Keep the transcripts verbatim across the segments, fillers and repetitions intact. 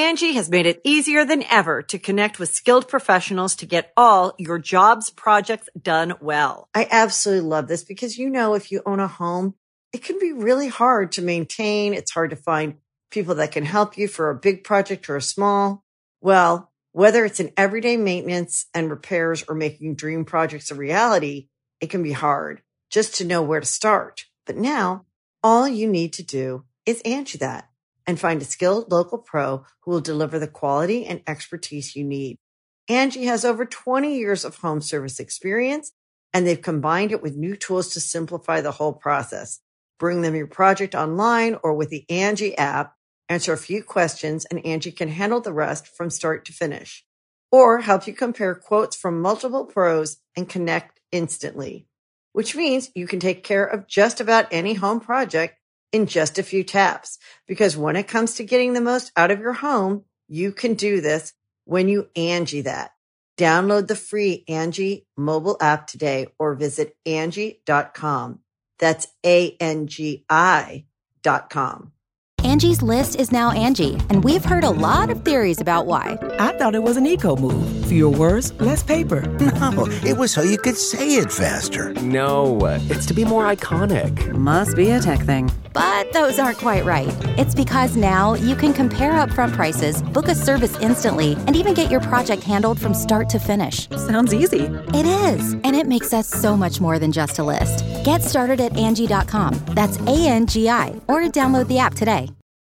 Angie has made it easier than ever to connect with skilled professionals to get all your jobs projects done well. I absolutely love this because, you know, if you own a home, it can be really hard to maintain. It's hard to find people that can help you for a big project or a small. Well, whether it's in everyday maintenance and repairs or making dream projects a reality, it can be hard just to know where to start. But now all you need to do is Angie that and find a skilled local pro who will deliver the quality and expertise you need. Angie has over twenty years of home service experience, and they've combined it with new tools to simplify the whole process. Bring them your project online or with the Angie app, answer a few questions, and Angie can handle the rest from start to finish. Or help you compare quotes from multiple pros and connect instantly, which means you can take care of just about any home project in just a few taps. Because when it comes to getting the most out of your home, you can do this when you Angie that. Download the free Angie mobile app today or visit Angie dot com. That's A N G I dot com. Angie's List is now Angie, and we've heard a lot of theories about why. I thought it was an eco move. Fewer words, less paper. No, it was so you could say it faster. No, it's to be more iconic. Must be a tech thing. But those aren't quite right. It's because now you can compare upfront prices, book a service instantly, and even get your project handled from start to finish. Sounds easy. It is, and it makes us so much more than just a list. Get started at Angie dot com. That's A N G I, or download the app today.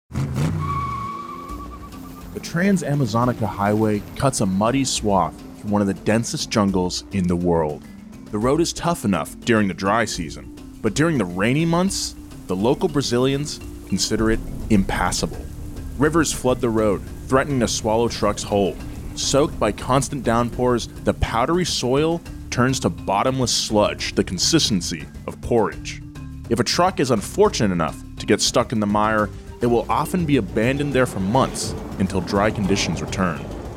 The Trans-Amazonica Highway cuts a muddy swath through one of the densest jungles in the world. The road is tough enough during the dry season, but during the rainy months, the local Brazilians consider it impassable. Rivers flood the road, threatening to swallow trucks whole. Soaked by constant downpours, the powdery soil turns to bottomless sludge, the consistency of porridge. If a truck is unfortunate enough to get stuck in the mire, it will often be abandoned there for months until dry conditions return.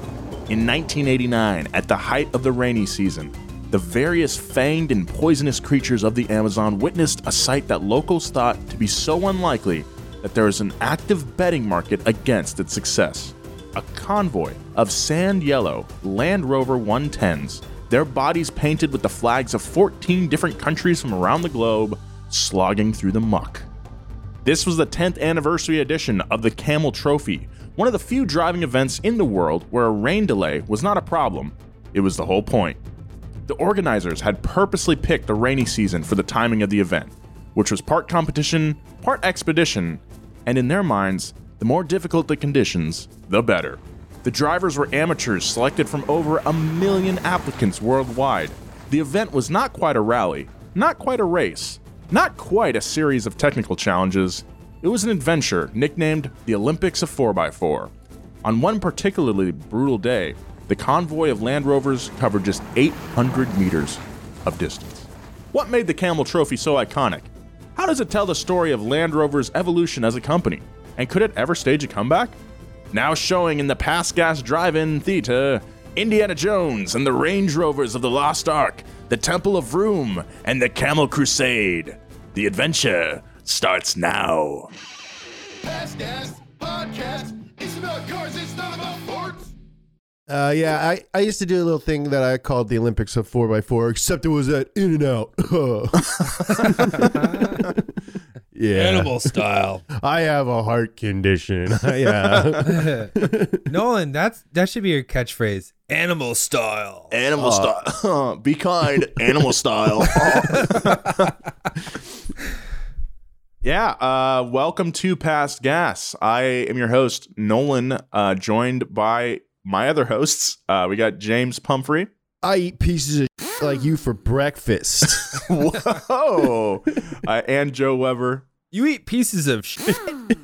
In nineteen eighty-nine, at the height of the rainy season, the various fanged and poisonous creatures of the Amazon witnessed a sight that locals thought to be so unlikely that there is an active betting market against its success. A convoy of sand yellow Land Rover one tens, their bodies painted with the flags of fourteen different countries from around the globe, slogging through the muck. This was the tenth anniversary edition of the Camel Trophy, one of the few driving events in the world where a rain delay was not a problem. It was the whole point. The organizers had purposely picked the rainy season for the timing of the event, which was part competition, part expedition, and in their minds, the more difficult the conditions, the better. The drivers were amateurs selected from over a million applicants worldwide. The event was not quite a rally, not quite a race, not quite a series of technical challenges. It was an adventure nicknamed the Olympics of four by four. On one particularly brutal day, the convoy of Land Rovers covered just eight hundred meters of distance. What made the Camel Trophy so iconic? How does it tell the story of Land Rover's evolution as a company? And could it ever stage a comeback? Now showing in the Past Gas Drive-In Theater, Indiana Jones and the Range Rovers of the Lost Ark, the Temple of Room, and the Camel Crusade. The adventure starts now. Past Gas Podcast. It's about cars, it's not about sports. Uh, yeah, I, I used to do a little thing that I called the Olympics of four by four, except it was at In-N-Out. Yeah. Animal style. I have a heart condition. Yeah. Nolan, that's that should be your catchphrase. Animal style. Animal uh, style. Be kind. Animal style. Yeah. Uh, welcome to Past Gas. I am your host, Nolan, uh, joined by my other hosts. Uh, we got James Pumphrey. I eat pieces of shit like you for breakfast. Whoa. Uh, and Joe Weber. You eat pieces of shit.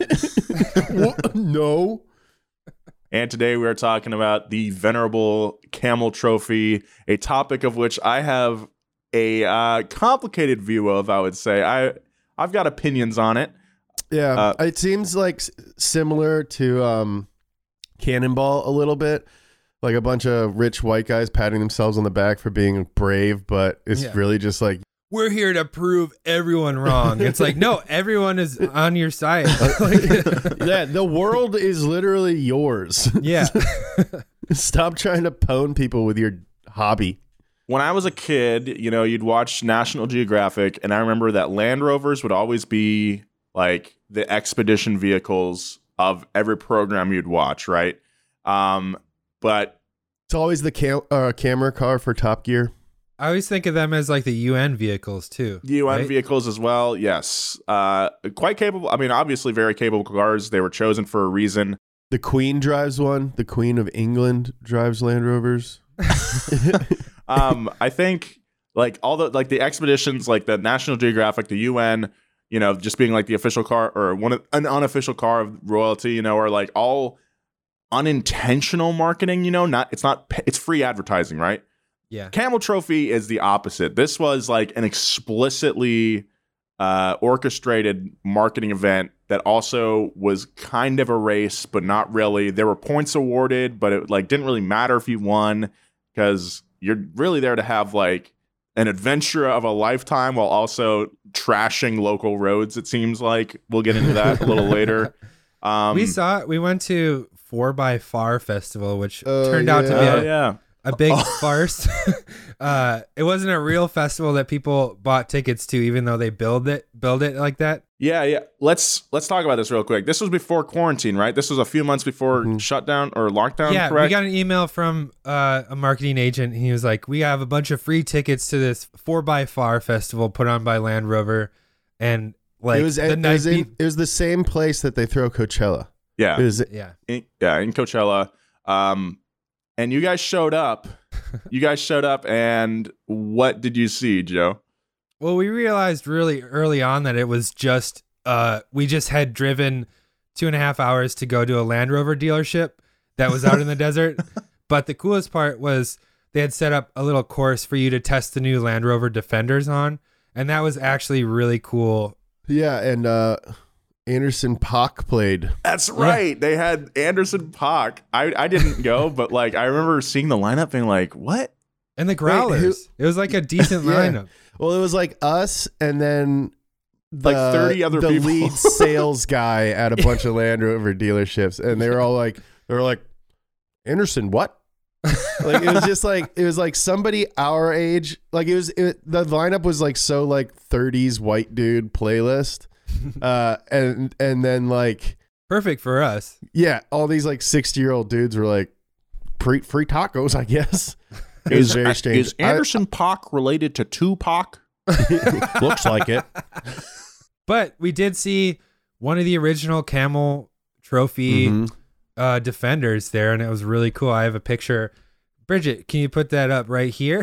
No. And today we are talking about the venerable Camel Trophy, a topic of which I have a uh, complicated view of, I would say. I, I've got opinions on it. Yeah, uh, it seems like s- similar to um, Cannonball a little bit. Like a bunch of rich white guys patting themselves on the back for being brave, but it's Yeah. really just like we're here to prove everyone wrong. It's like, no, everyone is on your side. Like, yeah, the world is literally yours. Yeah. Stop trying to pwn people with your hobby. When I was a kid, you know, you'd watch National Geographic, and I remember that Land Rovers would always be like the expedition vehicles of every program you'd watch, right? Um, but it's always the cam- uh, camera car for Top Gear. I always think of them as like the U N vehicles too. U N right? vehicles as well, yes. Uh, quite capable. I mean, obviously very capable cars. They were chosen for a reason. The Queen drives one. The Queen of England drives Land Rovers. um, I think like all the like the expeditions, like the National Geographic, the U N, you know, just being like the official car or one of, an unofficial car of royalty, you know, are like all unintentional marketing. You know, not it's not it's free advertising, right? Yeah. Camel Trophy is the opposite. This was like an explicitly uh, orchestrated marketing event that also was kind of a race, but not really. There were points awarded, but it like didn't really matter if you won because you're really there to have like an adventure of a lifetime while also trashing local roads. It seems like we'll get into that a little later. Um, we saw we went to four by Far Festival, which uh, turned yeah. out to be Oh a, yeah. a big farce. uh, it wasn't a real festival that people bought tickets to, even though they build it build it like that. Yeah, yeah. Let's let's talk about this real quick. This was before quarantine, right? This was a few months before Mm-hmm. shutdown or lockdown, Yeah, correct? we got an email from uh, a marketing agent. He was like, "We have a bunch of free tickets to this four by Far festival put on by Land Rover," and like it was, the it, night was in, be- it was the same place that they throw Coachella. yeah. It was, yeah. in, yeah, in Coachella. Um, and you guys showed up. You guys showed up, and what did you see, Joe? Well, we realized really early on that it was just uh, we just had driven two and a half hours to go to a Land Rover dealership that was out in the desert. But the coolest part was they had set up a little course for you to test the new Land Rover Defenders on, and that was actually really cool. yeah, and uh, Anderson .Paak played. That's right. They had Anderson .Paak. I, I didn't go, but like I remember seeing the lineup being like, what? And the Growlers. who- It was like a decent Yeah. lineup. Well, it was like us and then the, Like thirty other the people. lead sales guy at a bunch of Land Rover dealerships, and they were all like, they were like, Anderson, what? Like it was just like it was like somebody our age. Like it was it, the lineup was like so like thirties white dude playlist, uh, and and then like Perfect for us. yeah, all these like sixty year old dudes were like free free tacos, I guess. It was Is, very strange. is Anderson .Paak related to Tupac? I- looks like it. But we did see one of the original Camel Trophy Mhm. uh, Defenders there, and it was really cool. I have a picture. Bridget, can you put that up right here?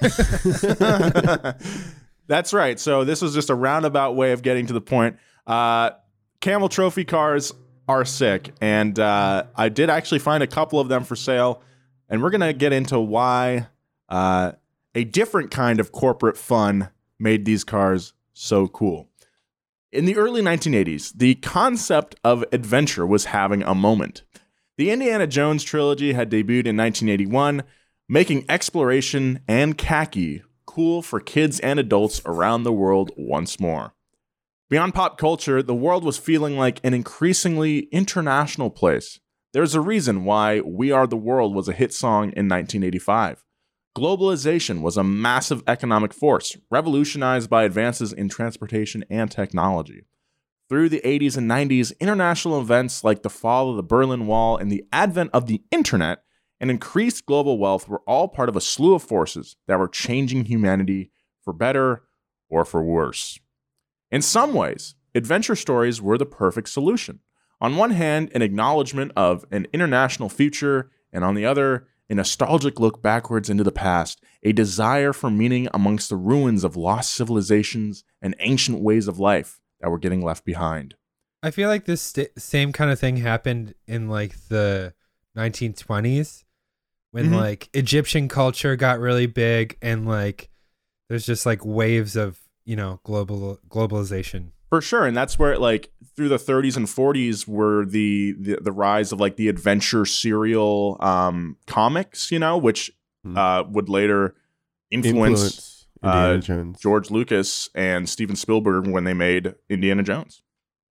That's right. So this was just a roundabout way of getting to the point. Uh, Camel Trophy cars are sick, and uh, I did actually find a couple of them for sale, and we're gonna get into why uh, a different kind of corporate fun made these cars so cool. In the early nineteen eighties, the concept of adventure was having a moment. The Indiana Jones trilogy had debuted in nineteen eighty-one, making exploration and khaki cool for kids and adults around the world once more. Beyond pop culture, the world was feeling like an increasingly international place. There's a reason why We Are the World was a hit song in nineteen eighty-five. Globalization was a massive economic force, revolutionized by advances in transportation and technology. Through the eighties and nineties, international events like the fall of the Berlin Wall and the advent of the internet and increased global wealth were all part of a slew of forces that were changing humanity for better or for worse. In some ways, adventure stories were the perfect solution. On one hand, an acknowledgement of an international future, and on the other, a nostalgic look backwards into the past, a desire for meaning amongst the ruins of lost civilizations and ancient ways of life that were getting left behind. I feel like this st- same kind of thing happened in like the nineteen twenties when Mhm. like Egyptian culture got really big, and like there's just like waves of, you know, global globalization. For sure, and that's where like through the thirties and forties were the the, the rise of like the adventure serial um, comics, you know, which uh, would later influence, Influence. Indiana uh, Jones. George Lucas and Steven Spielberg when they made Indiana Jones.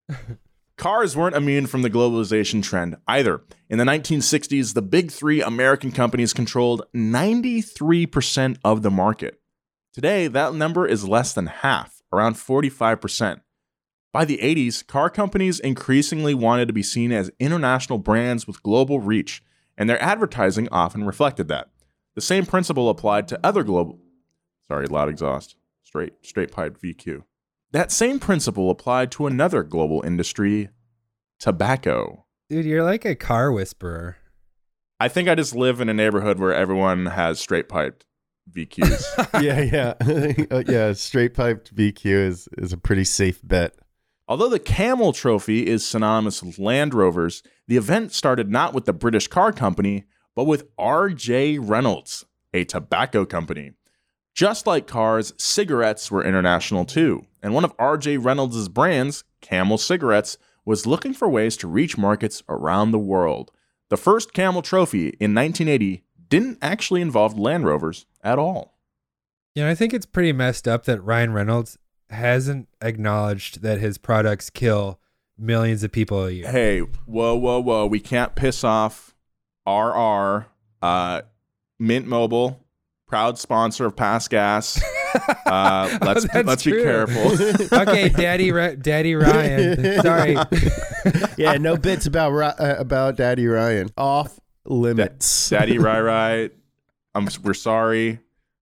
Cars weren't immune from the globalization trend either. In the nineteen sixties, the big three American companies controlled ninety-three percent of the market. Today, that number is less than half, around forty-five percent. By the eighties, car companies increasingly wanted to be seen as international brands with global reach, and their advertising often reflected that. The same principle applied to other global... Sorry, loud exhaust. Straight, straight piped V Q. That same principle applied to another global industry, tobacco. Dude, you're like a car whisperer. I think I just live in a neighborhood where everyone has straight piped V Qs. yeah, yeah. Uh, yeah, straight piped V Q is, is a pretty safe bet. Although the Camel Trophy is synonymous with Land Rovers, the event started not with the British car company, but with R J Reynolds, a tobacco company. Just like cars, cigarettes were international too, and one of R J Reynolds' brands, Camel Cigarettes, was looking for ways to reach markets around the world. The first Camel Trophy in nineteen eighty didn't actually involve Land Rovers at all. You know, I think it's pretty messed up that Ryan Reynolds hasn't acknowledged that his products kill millions of people a year. Hey, whoa, whoa, whoa. We can't piss off R R, uh, Mint Mobile, proud sponsor of Pass Gas. Uh, let's Oh, let's true. be careful. Okay, Daddy Ra- Daddy Ryan. Sorry. Yeah, no bits about Ri- uh, about Daddy Ryan. Off limits. Daddy Rai Rai, I'm we're sorry.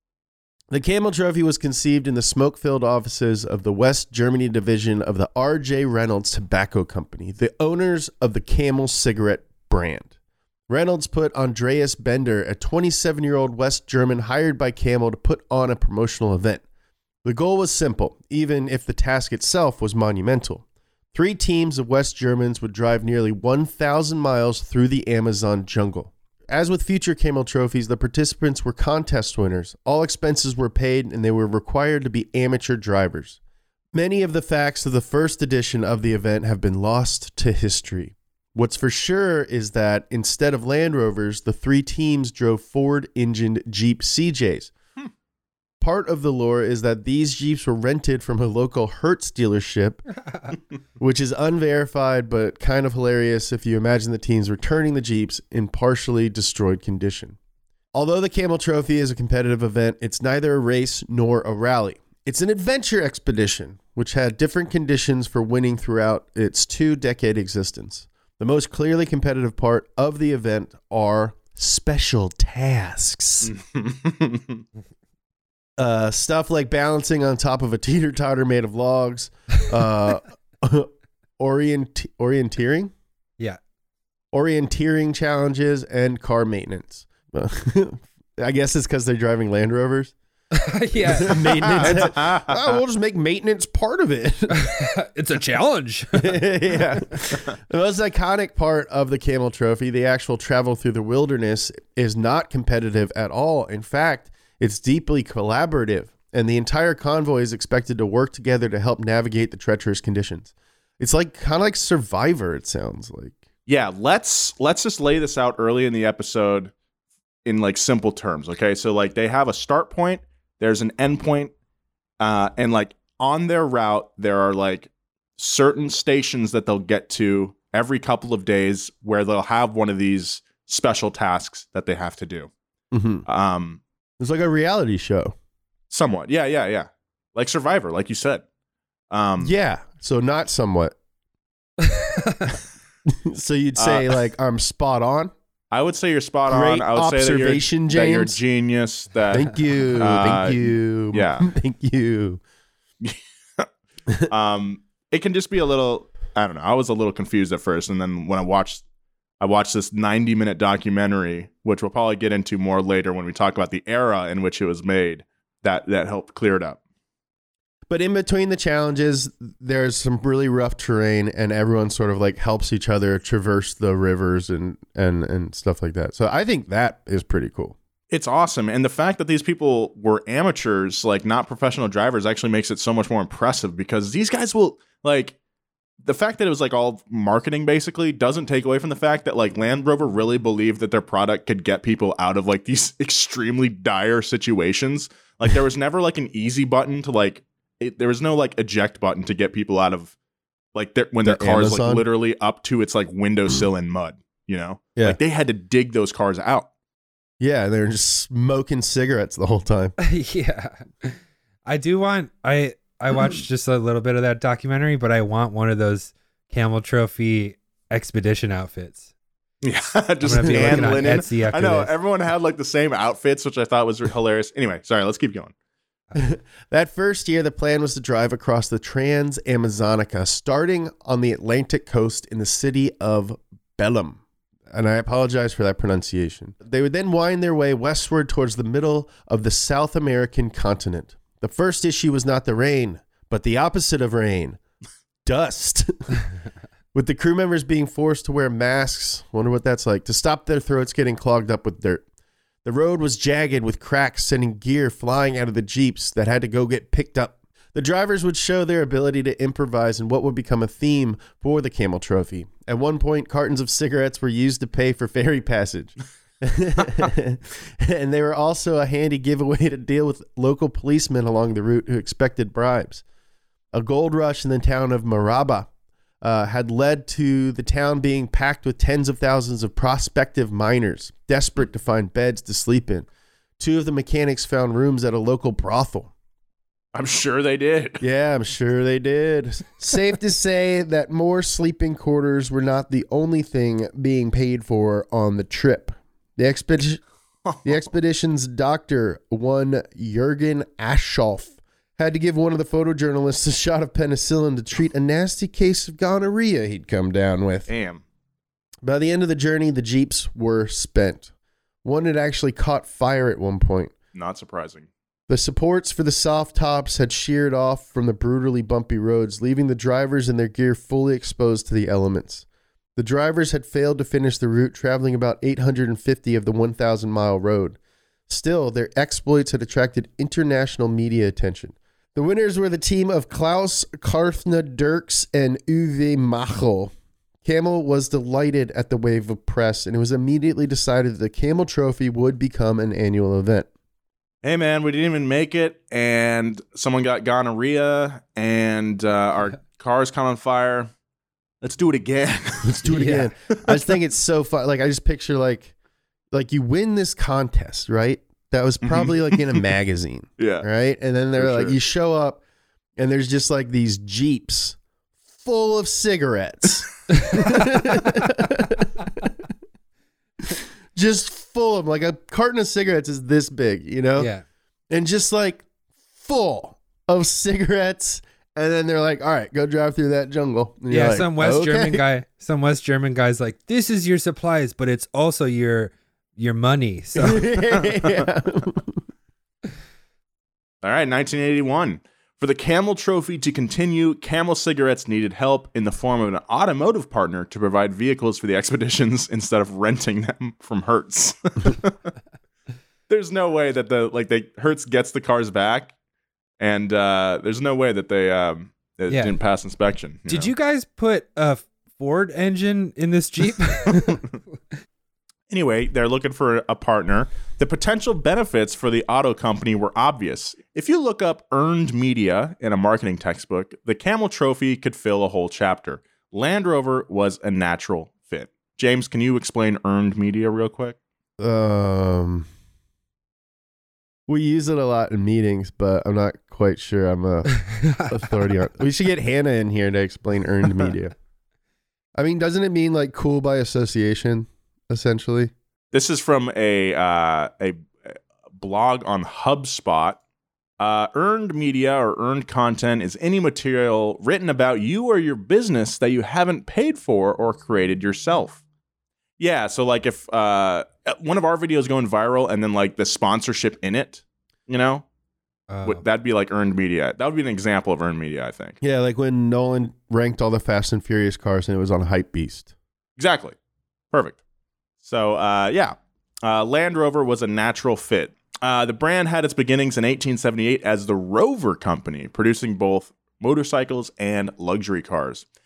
The Camel Trophy was conceived in the smoke-filled offices of the West Germany division of the R J Reynolds Tobacco Company, the owners of the Camel cigarette brand. Reynolds put Andreas Bender, a twenty-seven-year-old West German hired by Camel to put on a promotional event. The goal was simple, even if the task itself was monumental. Three teams of West Germans would drive nearly one thousand miles through the Amazon jungle. As with future Camel Trophies, the participants were contest winners. All expenses were paid, and they were required to be amateur drivers. Many of the facts of the first edition of the event have been lost to history. What's for sure is that instead of Land Rovers, the three teams drove Ford-engined Jeep C Js. Hmm. Part of the lore is that these Jeeps were rented from a local Hertz dealership, which is unverified but kind of hilarious if you imagine the teams returning the Jeeps in partially destroyed condition. Although the Camel Trophy is a competitive event, it's neither a race nor a rally. It's an adventure expedition, which had different conditions for winning throughout its two-decade existence. The most clearly competitive part of the event are special tasks. uh, stuff like balancing on top of a teeter-totter made of logs, uh, orient orienteering? Yeah. Orienteering challenges, and car maintenance. I guess it's because they're driving Land Rovers. Yeah. Maintenance. Oh, we'll just make maintenance part of it. It's a challenge. Yeah. The most iconic part of the Camel Trophy, the actual travel through the wilderness, is not competitive at all. In fact, it's deeply collaborative, and the entire convoy is expected to work together to help navigate the treacherous conditions. It's like kind of like Survivor, it sounds like. Yeah, let's let's just lay this out early in the episode in like simple terms, okay? So like they have a start point, there's an end point, uh, and like on their route, there are like certain stations that they'll get to every couple of days where they'll have one of these special tasks that they have to do. Mm-hmm. Um, it's like a reality show. Somewhat. Yeah, yeah, yeah. Like Survivor, like you said. Um, yeah, so not somewhat. So you'd say uh, like I'm spot on? I would say you're spot Great on. I would say that you're, James. that you're genius. That thank you, uh, thank you, yeah, thank you. um, it can just be a little. I don't know. I was a little confused at first, and then when I watched, I watched this ninety minute documentary, which we'll probably get into more later when we talk about the era in which it was made. That that helped clear it up. But in between the challenges, there's some really rough terrain, and everyone sort of like helps each other traverse the rivers and, and, and stuff like that. So I think that is pretty cool. It's awesome. And the fact that these people were amateurs, like not professional drivers, actually makes it so much more impressive because these guys will like, the fact that it was like all marketing basically doesn't take away from the fact that like Land Rover really believed that their product could get people out of like these extremely dire situations. Like there was never like an easy button to like, it, there was no like eject button to get people out of like their, when their The car is like Amazon? literally up to its like windowsill in mud, you know? Yeah. Like they had to dig those cars out. Yeah, they were just smoking cigarettes the whole time. Yeah. I do want I I watched just a little bit of that documentary, but I want one of those Camel Trophy expedition outfits. Yeah, I'm just gonna be tan looking on linen. Etsy after I know this. everyone had like the same outfits, which I thought was hilarious. Anyway, sorry, let's keep going. That first year, the plan was to drive across the Trans-Amazonica, starting on the Atlantic coast in the city of Belém. And I apologize for that pronunciation. They would then wind their way westward towards the middle of the South American continent. The first issue was not the rain, but the opposite of rain, dust. With the crew members being forced to wear masks, wonder what that's like, to stop their throats getting clogged up with dirt. The road was jagged with cracks, sending gear flying out of the Jeeps that had to go get picked up. The drivers would show their ability to improvise in what would become a theme for the Camel Trophy. At one point, cartons of cigarettes were used to pay for ferry passage. And they were also a handy giveaway to deal with local policemen along the route who expected bribes. A gold rush in the town of Maraba uh, had led to the town being packed with tens of thousands of prospective miners, desperate to find beds to sleep in. Two of the mechanics found rooms at a local brothel. I'm sure they did. Yeah, I'm sure they did. Safe to say that more sleeping quarters were not the only thing being paid for on the trip. The expedition, the expedition's doctor, one Jürgen Aschoff, had to give one of the photojournalists a shot of penicillin to treat a nasty case of gonorrhea he'd come down with. Damn. By the end of the journey, the Jeeps were spent. One had actually caught fire at one point. Not surprising. The supports for the soft tops had sheared off from the brutally bumpy roads, leaving the drivers and their gear fully exposed to the elements. The drivers had failed to finish the route, traveling about eight hundred fifty of the one thousand mile road. Still, their exploits had attracted international media attention. The winners were the team of Klaus Karthner Dirks and Uwe Machel. Camel was delighted at the wave of press, and it was immediately decided that the Camel Trophy would become an annual event. Hey man, we didn't even make it, and someone got gonorrhea, and uh, our cars caught on fire. Let's do it again. Let's do it Yeah. again. I just think it's so fun. Like I just picture like, like you win this contest, right? That was probably like in a magazine, Yeah. right? And then they're For like, sure. you show up, and there's just like these Jeeps full of cigarettes, just full of like a carton of cigarettes is this big, you know? Yeah. And just like full of cigarettes. And then they're like, all right, go drive through that jungle. And you're Yeah, like, some West okay. German guy, some West German guy's like, this is your supplies, but it's also your your money. So Yeah. All right, nineteen eighty-one. For the Camel Trophy to continue, Camel Cigarettes needed help in the form of an automotive partner to provide vehicles for the expeditions instead of renting them from Hertz. There's no way that the like they Hertz gets the cars back, and uh, there's no way that they um, it Yeah. didn't pass inspection. did know? you guys put a Ford engine in this Jeep? Anyway, they're looking for a partner. The potential benefits for the auto company were obvious. If you look up earned media in a marketing textbook, the Camel Trophy could fill a whole chapter. Land Rover was a natural fit. James, can you explain earned media real quick? Um, we use it a lot in meetings, but I'm not quite sure I'm a authority on. We should get Hannah in here to explain earned media. I mean, doesn't it mean like cool by association, essentially? This is from a uh, a blog on HubSpot. Uh, earned media or earned content is any material written about you or your business that you haven't paid for or created yourself. Yeah, so like if uh, one of our videos going viral and then like the sponsorship in it, you know, Oh. would that'd be like earned media. That would be an example of earned media, I think. Yeah, like when Nolan ranked all the Fast and Furious cars and it was on Hypebeast. Exactly. Perfect. So, uh, yeah, uh, Land Rover was a natural fit. Uh, the brand had its beginnings in eighteen seventy-eight as the Rover Company, producing both motorcycles and luxury cars.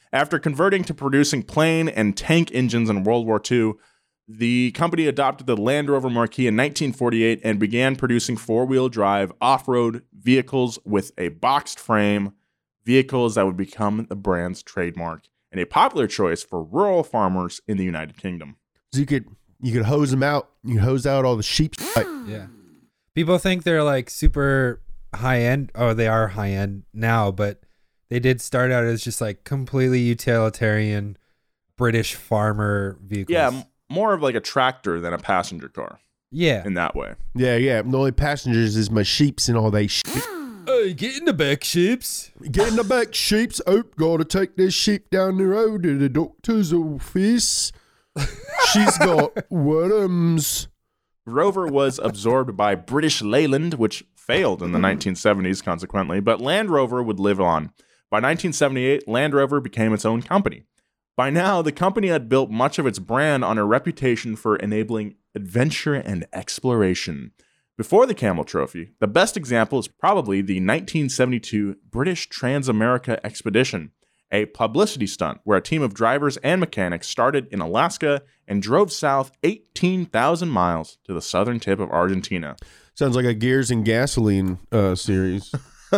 After converting to producing plane and tank engines in World War Two, the company adopted the Land Rover Marquis in nineteen forty-eight and began producing four-wheel drive off-road vehicles with a boxed frame, vehicles that would become the brand's trademark and a popular choice for rural farmers in the United Kingdom. So you could you could hose them out. You could hose out all the sheep. Yeah. People think they're like super high end. Oh, they are high end now, but they did start out as just like completely utilitarian British farmer vehicles. Yeah, m- more of like a tractor than a passenger car. Yeah. In that way. Yeah, yeah. The only passengers is my sheeps and all they shit. Hey, get in the back, sheeps. Get in the back, sheeps. Oh, gotta take this sheep down the road to the doctor's office. She's got worms. Rover was absorbed by British Leyland, which failed in the nineteen seventies, consequently, but Land Rover would live on. By nineteen seventy-eight, Land Rover became its own company. By now, the company had built much of its brand on a reputation for enabling adventure and exploration. Before the Camel Trophy, the best example is probably the nineteen seventy-two British Trans-America Expedition, a publicity stunt where a team of drivers and mechanics started in Alaska and drove south eighteen thousand miles to the southern tip of Argentina. Sounds like a Gears and Gasoline uh, series.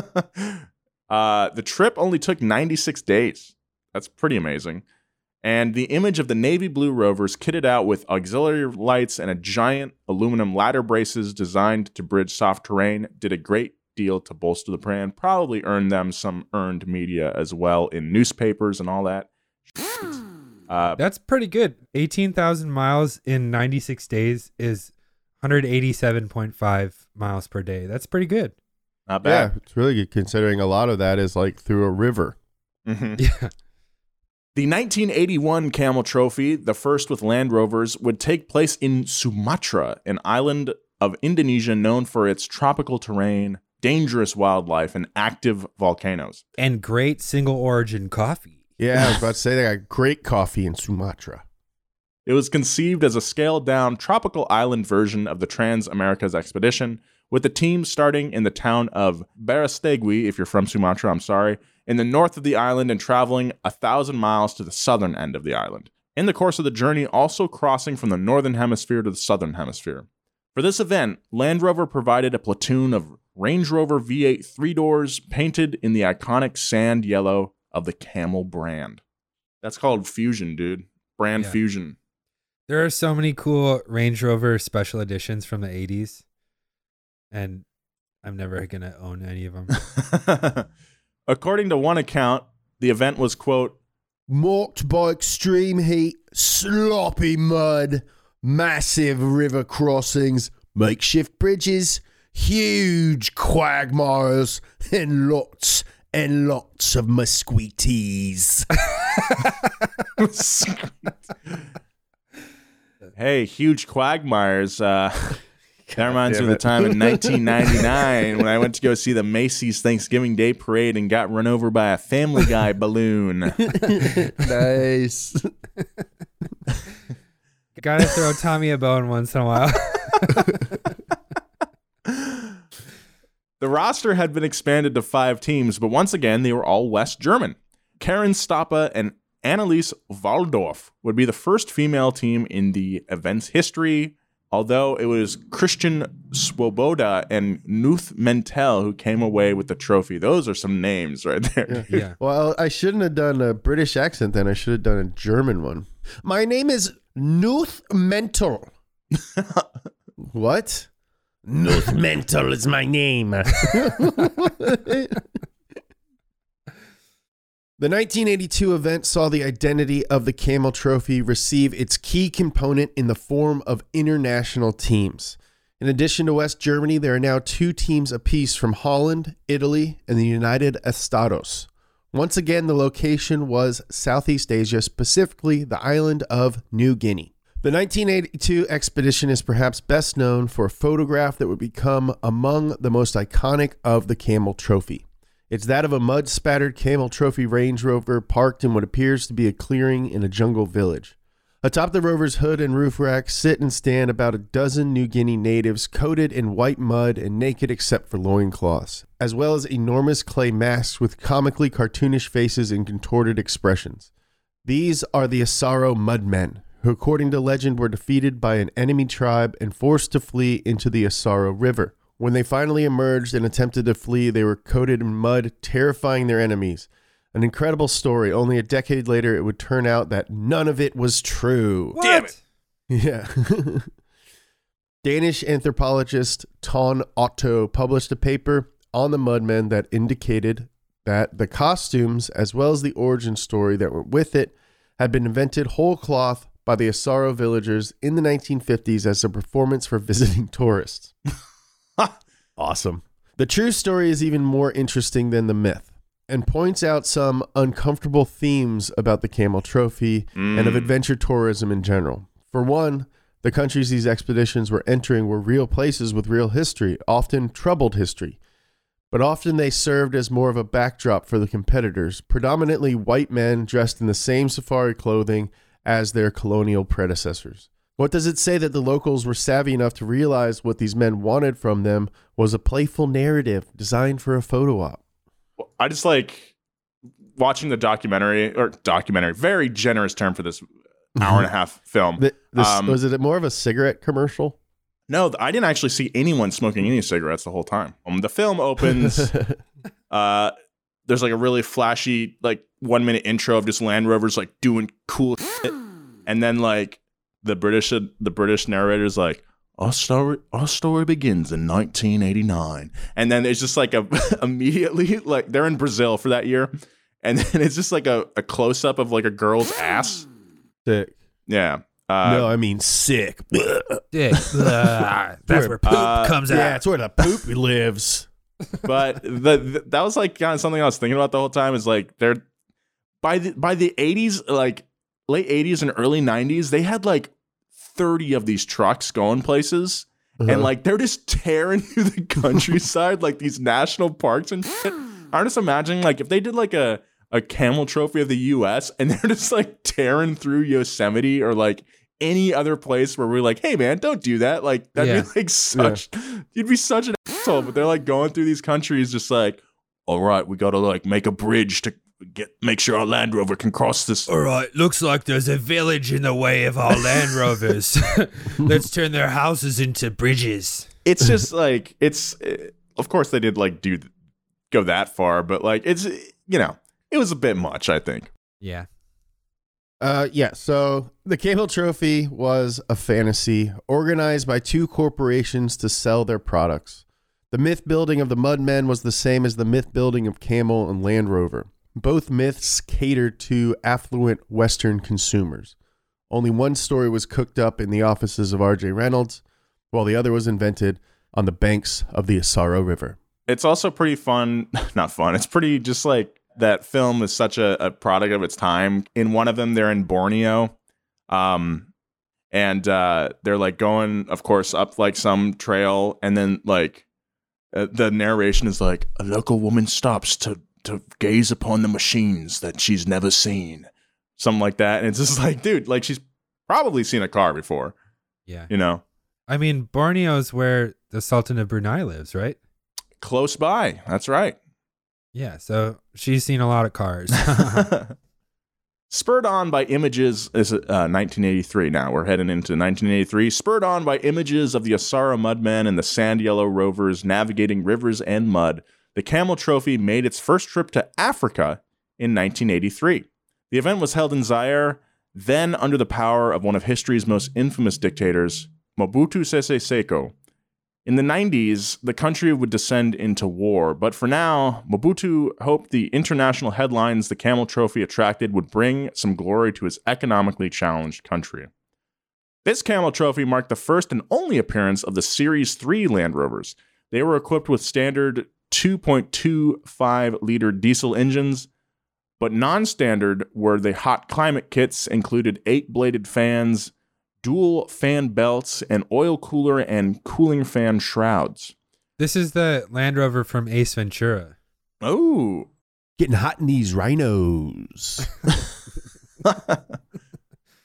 uh, the trip only took ninety-six days. That's pretty amazing. And the image of the navy blue Rovers kitted out with auxiliary lights and a giant aluminum ladder braces designed to bridge soft terrain did a great deal to bolster the brand. Probably earned them some earned media as well in newspapers and all that. Uh, That's pretty good. eighteen thousand miles in ninety-six days is one hundred eighty-seven point five miles per day. That's pretty good. Not bad. Yeah, it's really good considering a lot of that is like through a river. Mm-hmm. Yeah. The nineteen eighty-one Camel Trophy, the first with Land Rovers, would take place in Sumatra, an island of Indonesia known for its tropical terrain, dangerous wildlife, and active volcanoes. And great single origin coffee. Yeah, I was about to say they got great coffee in Sumatra. It was conceived as a scaled-down tropical island version of the Trans-Americas Expedition, with the team starting in the town of Baristegui, if you're from Sumatra, I'm sorry, in the north of the island and traveling a thousand miles to the southern end of the island. In the course of the journey, also crossing from the northern hemisphere to the southern hemisphere. For this event, Land Rover provided a platoon of Range Rover V eight three-doors painted in the iconic sand yellow of the Camel brand. That's called Fusion, dude. Brand Yeah. Fusion. There are so many cool Range Rover special editions from the eighties. And I'm never going to own any of them. According to one account, the event was, quote, marked by extreme heat, sloppy mud, massive river crossings, makeshift bridges, huge quagmires, and lots and lots of mosquitoes. Hey, huge quagmires. Uh, that reminds me of the time in nineteen ninety-nine when I went to go see the Macy's Thanksgiving Day Parade and got run over by a Family Guy balloon. Nice. Gotta throw Tommy a bone once in a while. The roster had been expanded to five teams, but once again, they were all West German. Karen Stoppa and Annelies Waldorf would be the first female team in the event's history, although it was Christian Swoboda and Nuth Mentel who came away with the trophy. Those are some names right there. Yeah. yeah. Well, I shouldn't have done a British accent then. I should have done a German one. My name is Nuth Mental. What? Nuth Mental is my name. The nineteen eighty-two event saw the identity of the Camel Trophy receive its key component in the form of international teams. In addition to West Germany, there are now two teams apiece from Holland, Italy, and the United Estados. Once again, the location was Southeast Asia, specifically the island of New Guinea. The nineteen eighty-two expedition is perhaps best known for a photograph that would become among the most iconic of the Camel Trophy. It's that of a mud-spattered Camel Trophy Range Rover parked in what appears to be a clearing in a jungle village. Atop the rover's hood and roof rack sit and stand about a dozen New Guinea natives coated in white mud and naked except for loincloths, as well as enormous clay masks with comically cartoonish faces and contorted expressions. These are the Asaro Mudmen, who according to legend were defeated by an enemy tribe and forced to flee into the Asaro River. When they finally emerged and attempted to flee, they were coated in mud, terrifying their enemies. An incredible story. Only a decade later, it would turn out that none of it was true. What? Damn it. Yeah. Danish anthropologist Ton Otto published a paper on the Mudmen that indicated that the costumes, as well as the origin story that went with it, had been invented whole cloth by the Asaro villagers in the nineteen fifties as a performance for visiting tourists. Awesome. The true story is even more interesting than the myth, and points out some uncomfortable themes about the Camel Trophy mm. and of adventure tourism in general. For one, the countries these expeditions were entering were real places with real history, often troubled history. But often they served as more of a backdrop for the competitors, predominantly white men dressed in the same safari clothing as their colonial predecessors. What does it say that the locals were savvy enough to realize what these men wanted from them was a playful narrative designed for a photo op? I just like watching the documentary, or documentary, very generous term for this hour and a half film. The, this, um, was it more of a cigarette commercial? No, I didn't actually see anyone smoking any cigarettes the whole time. Um, the film opens, uh, there's like a really flashy, like one minute intro of just Land Rovers like doing cool shit. And then like the British, the British narrator's like, Our story, our story begins in nineteen eighty-nine. And then it's just like a immediately, like they're in Brazil for that year. And then it's just like a, a close up of like a girl's ass. Sick. Yeah. Uh, no, I mean sick. Dick. Uh, that's where poop uh, comes yeah, out. that's where the poop lives. But the, the that was like kind of something I was thinking about the whole time is like they're by the by the eighties, like late eighties and early nineties, they had like thirty of these trucks going places. Uh-huh. And like they're just tearing through the countryside, like these national parks and shit. I'm just imagining like if they did like a, a Camel Trophy of the U S and they're just like tearing through Yosemite or like any other place where we're like, hey man, don't do that. Like that'd Yeah. be like such yeah. you'd be such an asshole. But they're like going through these countries just like, all right, we gotta like make a bridge to get make sure our Land Rover can cross this. All right, looks like there's a village in the way of our Land Rovers. Let's turn their houses into bridges. It's just like it's of course they did like do go that far, but like it's you know, it was a bit much, I think. Yeah. Uh, yeah, so the Camel Trophy was a fantasy organized by two corporations to sell their products. The myth building of the Mudmen was the same as the myth building of Camel and Land Rover. Both myths catered to affluent Western consumers. Only one story was cooked up in the offices of R J Reynolds, while the other was invented on the banks of the Asaro River. It's also pretty fun, not fun, it's pretty just like that film is such a, a product of its time. In one of them, they're in Borneo, um, and uh, they're like going, of course, up like some trail, and then like uh, the narration is like a local woman stops to to gaze upon the machines that she's never seen, something like that, and it's just like, dude, like she's probably seen a car before, Yeah. you know, I mean, Borneo's where the Sultan of Brunei lives, right? close by. That's right. Yeah, so she's seen a lot of cars. Spurred on by images, is uh, nineteen eighty-three now. We're heading into nineteen eighty-three. Spurred on by images of the Asaro Mudmen and the Sand Yellow Rovers navigating rivers and mud, the Camel Trophy made its first trip to Africa in nineteen eighty-three. The event was held in Zaire, then under the power of one of history's most infamous dictators, Mobutu Sese Seko. In the nineties, the country would descend into war, but for now, Mobutu hoped the international headlines the Camel Trophy attracted would bring some glory to his economically challenged country. This Camel Trophy marked the first and only appearance of the Series three Land Rovers. They were equipped with standard two point two five liter diesel engines, but non-standard were the hot climate kits included eight-bladed fans, dual fan belts, and oil cooler and cooling fan shrouds. This is the Land Rover from Ace Ventura. Oh. Getting hot in these rhinos.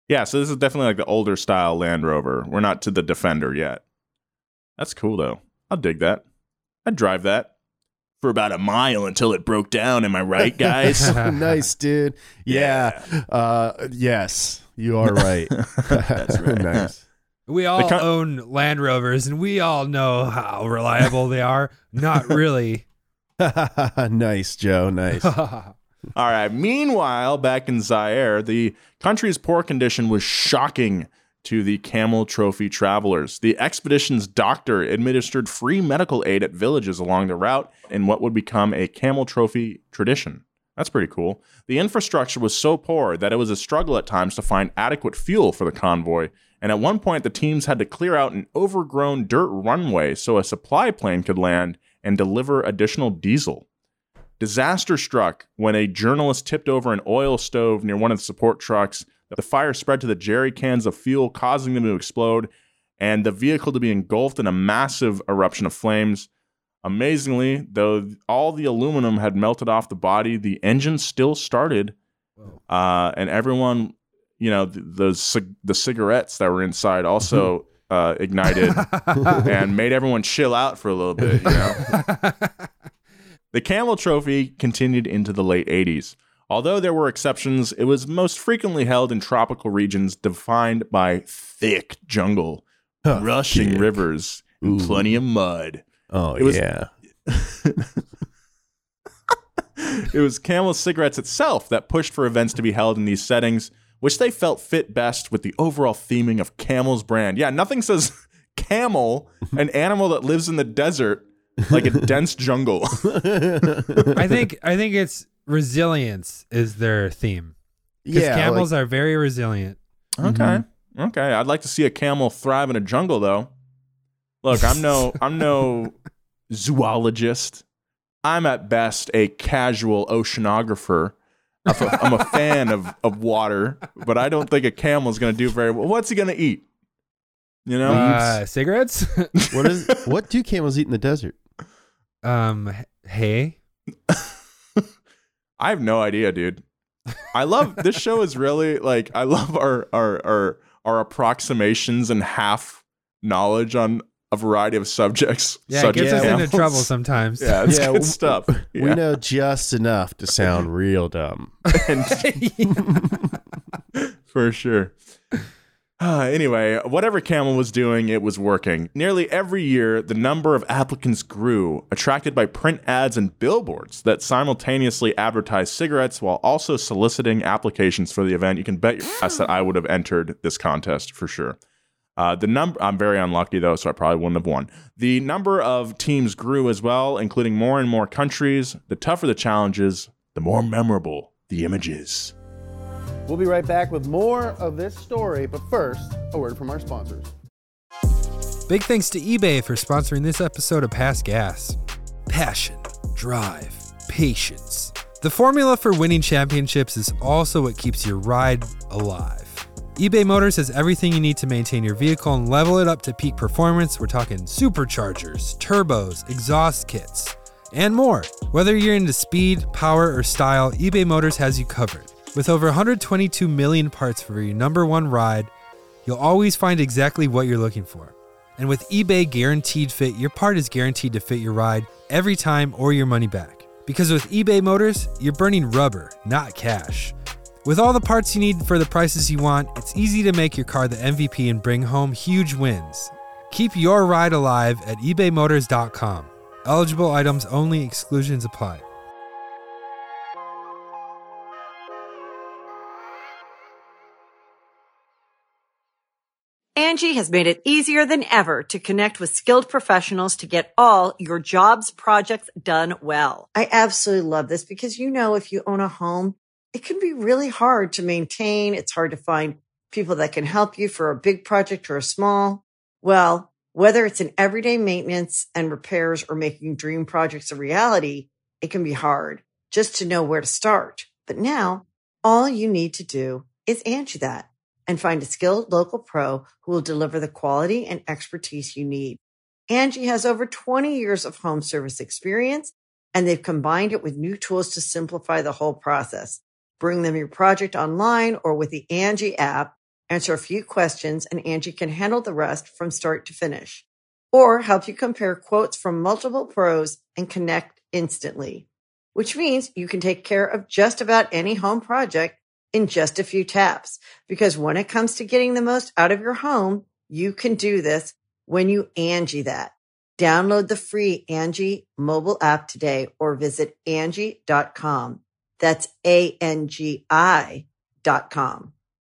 Yeah, so this is definitely like the older style Land Rover. We're not to the Defender yet. That's cool, though. I'll dig that. I'd drive that for about a mile until it broke down. Am I right, guys? Nice, dude. Yeah. yeah. Uh, yes, you are right. That's right. Nice. We all con- own Land Rovers, and we all know how reliable they are. Not really. Nice, Joe. Nice. All right. Meanwhile, back in Zaire, the country's poor condition was shocking to the Camel Trophy travelers. The expedition's doctor administered free medical aid at villages along the route in what would become a Camel Trophy tradition. That's pretty cool. The infrastructure was so poor that it was a struggle at times to find adequate fuel for the convoy, and at one point the teams had to clear out an overgrown dirt runway so a supply plane could land and deliver additional diesel. Disaster struck when a journalist tipped over an oil stove near one of the support trucks. The fire spread to the jerry cans of fuel, causing them to explode, and the vehicle to be engulfed in a massive eruption of flames. Amazingly, though all the aluminum had melted off the body, the engine still started, uh, and everyone, you know, the, the the cigarettes that were inside also uh, ignited and made everyone chill out for a little bit, you know. The Camel Trophy continued into the late eighties. Although there were exceptions, it was most frequently held in tropical regions defined by thick jungle, huh, rushing thick. rivers, and Ooh. plenty of mud. Oh, it was, yeah. It was Camel Cigarettes itself that pushed for events to be held in these settings, which they felt fit best with the overall theming of Camel's brand. Yeah, nothing says camel, an animal that lives in the desert, like a dense jungle. I think I think it's resilience is their theme. Because yeah, camels like, are very resilient. Okay. Mm-hmm. Okay. I'd like to see a camel thrive in a jungle, though. Look, I'm no I'm no zoologist. I'm at best a casual oceanographer. I'm a fan of, of water, but I don't think a camel is going to do very well. What's he going to eat? You know, uh, cigarettes. What is? What do camels eat in the desert? Um, hay. I have no idea, dude. I love this show. Is really like I love our our our our approximations and half knowledge on a variety of subjects. Yeah, such it gets as us camels. into trouble sometimes. Yeah, it's yeah, good stuff. We Yeah. know just enough to sound real dumb. For sure. Uh, anyway, whatever Camel was doing, it was working. Nearly every year, the number of applicants grew, attracted by print ads and billboards that simultaneously advertised cigarettes while also soliciting applications for the event. You can bet your ass that I would have entered this contest for sure. Uh, the number, I'm very unlucky though, so I probably wouldn't have won. The number of teams grew as well, including more and more countries. The tougher the challenges, the more memorable the images. We'll be right back with more of this story, but first, a word from our sponsors. Big thanks to eBay for sponsoring this episode of Pass Gas. Passion, drive, patience. The formula for winning championships is also what keeps your ride alive. eBay Motors has everything you need to maintain your vehicle and level it up to peak performance. We're talking superchargers, turbos, exhaust kits, and more. Whether you're into speed, power, or style, eBay Motors has you covered. With over one hundred twenty-two million parts for your number one ride, you'll always find exactly what you're looking for. And with eBay Guaranteed Fit, your part is guaranteed to fit your ride every time or your money back. Because with eBay Motors, you're burning rubber, not cash. With all the parts you need for the prices you want, it's easy to make your car the M V P and bring home huge wins. Keep your ride alive at ebay motors dot com. Eligible items only, exclusions apply. Angie has made it easier than ever to connect with skilled professionals to get all your jobs projects done well. I absolutely love this because, you know, if you own a home, it can be really hard to maintain. It's hard to find people that can help you for a big project or a small. Well, whether it's in everyday maintenance and repairs or making dream projects a reality, it can be hard just to know where to start. But now all you need to do is Angie that and find a skilled local pro who will deliver the quality and expertise you need. Angie has over twenty years of home service experience, and they've combined it with new tools to simplify the whole process. Bring them your project online or with the Angie app answer a few questions, and Angie can handle the rest from start to finish. Or help you compare quotes from multiple pros and connect instantly. Which means you can take care of just about any home project in just a few taps. Because when it comes to getting the most out of your home, you can do this when you Angie that. Download the free Angie mobile app today or visit Angie dot com. That's A N G I dot com.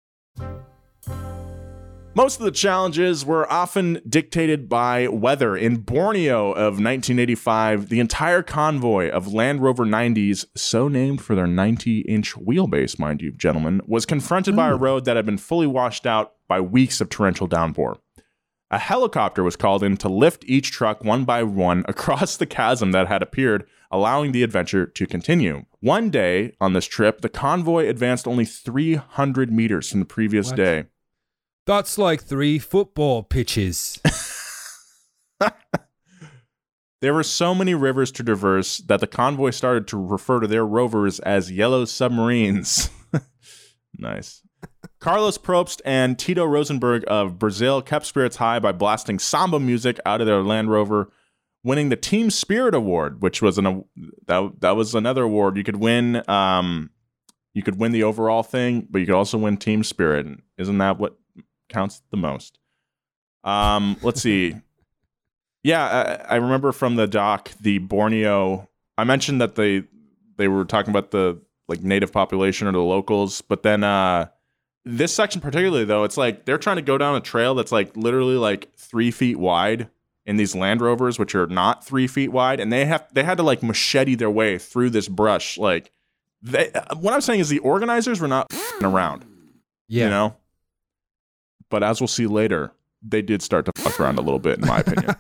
Most of the challenges were often dictated by weather. In Borneo of nineteen eighty-five, the entire convoy of Land Rover nineties, so named for their ninety-inch wheelbase, mind you, gentlemen, was confronted mm. by a road that had been fully washed out by weeks of torrential downpour. A helicopter was called in to lift each truck one by one across the chasm that had appeared, allowing the adventure to continue. One day on this trip, the convoy advanced only three hundred meters from the previous what? day. That's like three football pitches. There were so many rivers to traverse that the convoy started to refer to their rovers as yellow submarines. Nice. Carlos Probst and Tito Rosenberg of Brazil kept spirits high by blasting samba music out of their Land Rover, winning the Team Spirit Award, which was an that, that was another award you could win. Um, you could win the overall thing, but you could also win Team Spirit. Isn't that what counts the most? Um, let's see. Yeah, I, I remember from the doc, the Borneo. I mentioned that they they were talking about the like native population or the locals, but then uh, this section particularly though, it's like they're trying to go down a trail that's like literally like three feet wide in these Land Rovers, which are not three feet wide, and they have they had to like machete their way through this brush. Like, they, what I'm saying is the organizers were not around. Yeah, you know. But as we'll see later, they did start to fuck around a little bit, in my opinion.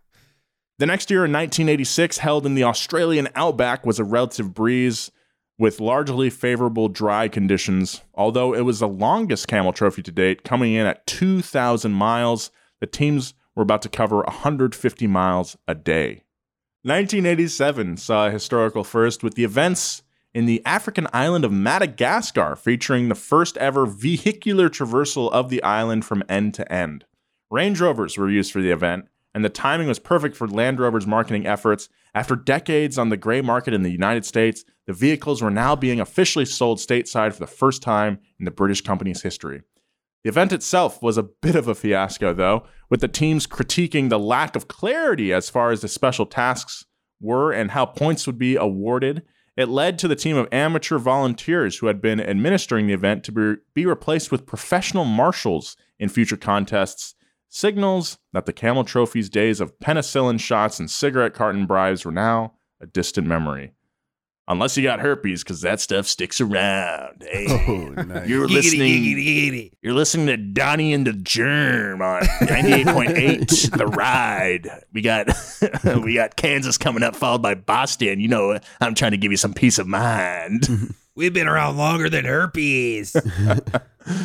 The next year, in nineteen eighty-six, held in the Australian outback, was a relative breeze with largely favorable dry conditions. Although it was the longest Camel Trophy to date, coming in at two thousand miles, the teams were about to cover one hundred fifty miles a day. nineteen eighty-seven saw a historical first with the events in the African island of Madagascar, featuring the first ever vehicular traversal of the island from end to end. Range Rovers were used for the event, and the timing was perfect for Land Rover's marketing efforts. After decades on the gray market in the United States, the vehicles were now being officially sold stateside for the first time in the British company's history. The event itself was a bit of a fiasco, though, with the teams critiquing the lack of clarity as far as the special tasks were and how points would be awarded. It led to the team of amateur volunteers who had been administering the event to be, be replaced with professional marshals in future contests. Signals that the Camel Trophy's days of penicillin shots and cigarette carton bribes were now a distant memory. Unless you got herpes, because that stuff sticks around. Hey, oh, nice. You're listening. You're listening to Donnie and the Germ on ninety-eight point eight The Ride. We got we got Kansas coming up, followed by Boston. You know, I'm trying to give you some peace of mind. We've been around longer than herpes. uh,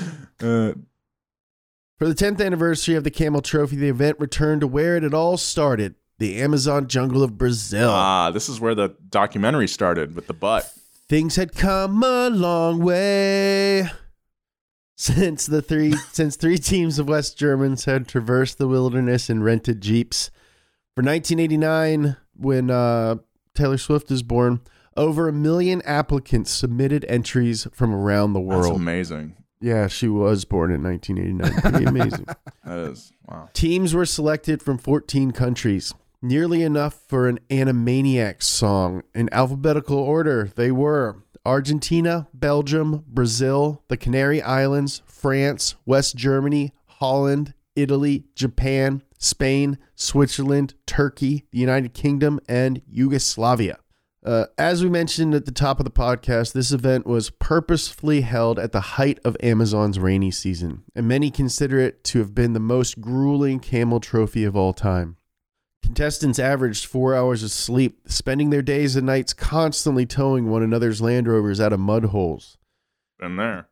For the tenth anniversary of the Camel Trophy, the event returned to where it had all started. The Amazon jungle of Brazil. Ah, this is where the documentary started with the butt. Things had come a long way since the three since three teams of West Germans had traversed the wilderness in rented Jeeps. For nineteen eighty-nine, when uh, Taylor Swift was born, over a million applicants submitted entries from around the world. That's amazing. Yeah, she was born in nineteen eighty-nine. Pretty amazing. That is, wow. Teams were selected from fourteen countries. Nearly enough for an Animaniacs song. In alphabetical order, they were Argentina, Belgium, Brazil, the Canary Islands, France, West Germany, Holland, Italy, Japan, Spain, Switzerland, Turkey, the United Kingdom, and Yugoslavia. Uh, as we mentioned at the top of the podcast, this event was purposefully held at the height of Amazon's rainy season, and many consider it to have been the most grueling Camel Trophy of all time. Contestants averaged four hours of sleep, spending their days and nights constantly towing one another's Land Rovers out of mud holes. Been there.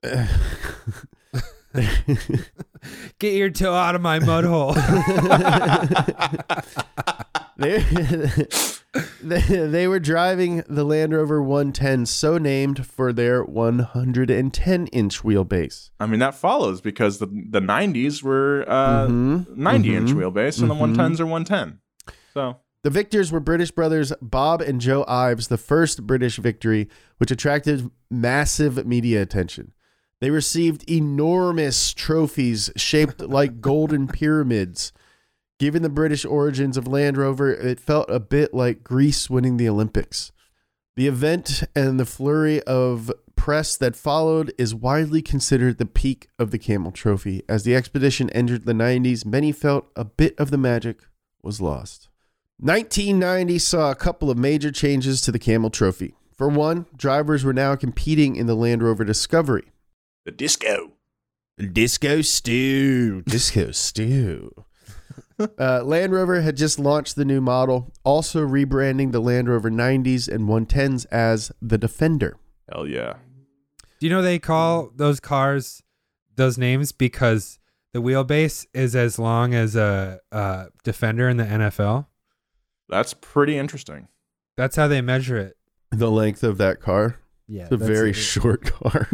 Get your toe out of my mud hole. there, they, they were driving the Land Rover one ten, so named for their one hundred ten inch wheelbase. I mean, that follows because the the nineties were uh, mm-hmm. ninety inch mm-hmm. wheelbase, and mm-hmm. the one tens are one ten. So the victors were British brothers Bob and Joe Ives, the first British victory, which attracted massive media attention. They received enormous trophies shaped like golden pyramids. Given the British origins of Land Rover, it felt a bit like Greece winning the Olympics. The event and the flurry of press that followed is widely considered the peak of the Camel Trophy. As the expedition entered the nineties, many felt a bit of the magic was lost. nineteen ninety saw a couple of major changes to the Camel Trophy. For one, drivers were now competing in the Land Rover Discovery. The Disco. Disco Stew. Disco Stew. Uh, Land Rover had just launched the new model, also rebranding the Land Rover nineties and one tens as the Defender. Hell yeah. Do you know they call those cars those names because the wheelbase is as long as a, a Defender in the N F L? That's pretty interesting. That's how they measure it. The length of that car? Yeah. It's a very it. short car.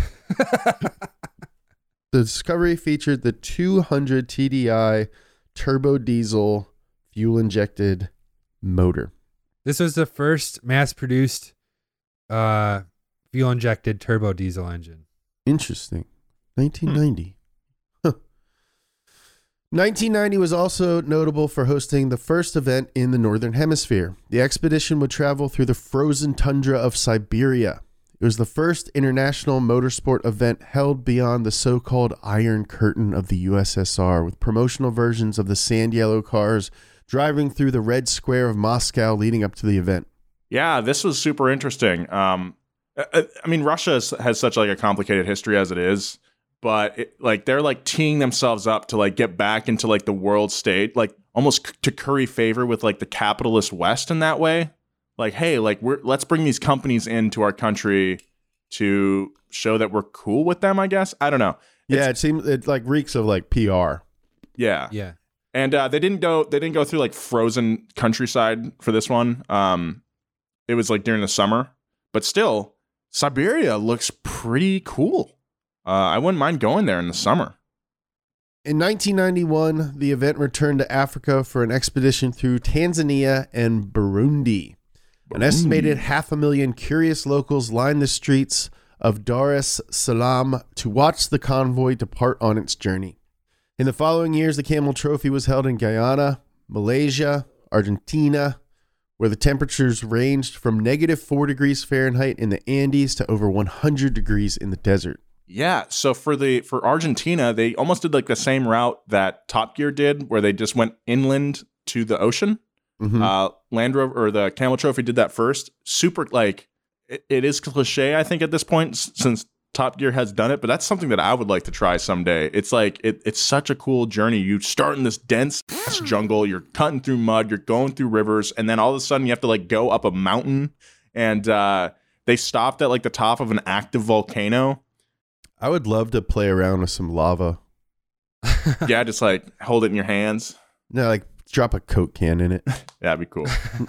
The Discovery featured the two hundred T D I turbo diesel fuel injected motor. This was the first mass produced uh, fuel injected turbo diesel engine. Interesting. nineteen ninety. Hmm. Huh. nineteen ninety was also notable for hosting the first event in the Northern Hemisphere. The expedition would travel through the frozen tundra of Siberia. It was the first international motorsport event held beyond the so-called Iron Curtain of the U S S R, with promotional versions of the sand yellow cars driving through the red square of Moscow leading up to the event. Yeah, this was super interesting. Um, I, I mean, Russia has, has such like a complicated history as it is, but it, like they're like teeing themselves up to like get back into like the world stage, like almost c- to curry favor with like the capitalist West in that way. Like, hey, like we're let's bring these companies into our country to show that we're cool with them, I guess. I don't know. It's, yeah, it seems it like reeks of like P R. Yeah. Yeah. And uh, they didn't go they didn't go through like frozen countryside for this one. Um it was like during the summer. But still, Siberia looks pretty cool. Uh, I wouldn't mind going there in the summer. In nineteen ninety-one, the event returned to Africa for an expedition through Tanzania and Burundi. An estimated half a million curious locals lined the streets of Dar es Salaam to watch the convoy depart on its journey. In the following years, the Camel Trophy was held in Guyana, Malaysia, Argentina, where the temperatures ranged from negative four degrees Fahrenheit in the Andes to over one hundred degrees in the desert. Yeah, so for the for Argentina, they almost did like the same route that Top Gear did, where they just went inland to the ocean. Mm-hmm. Uh, Land Rover or the Camel Trophy did that first. Super, like it, it is cliche, I think, at this point since Top Gear has done it, but that's something that I would like to try someday. It's like it, it's such a cool journey. You start in this dense jungle, you're cutting through mud, you're going through rivers, and then all of a sudden you have to like go up a mountain. And uh, they stopped at like the top of an active volcano. I would love to play around with some lava. Yeah, just like hold it in your hands. No, like drop a Coke can in it. That'd be cool.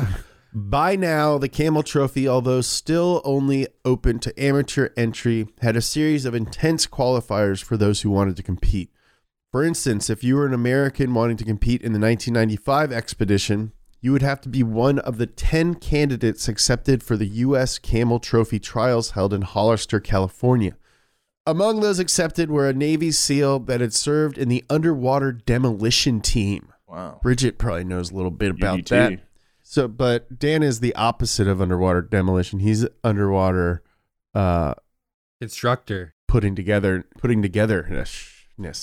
By now, the Camel Trophy, although still only open to amateur entry, had a series of intense qualifiers for those who wanted to compete. For instance, if you were an American wanting to compete in the nineteen ninety-five expedition, you would have to be one of the ten candidates accepted for the U S Camel Trophy trials held in Hollister, California. Among those accepted were a Navy SEAL that had served in the underwater demolition team. Wow. Bridget probably knows a little bit about U D T. that. So, but Dan is the opposite of underwater demolition. He's underwater uh, instructor, putting together, putting togetherness.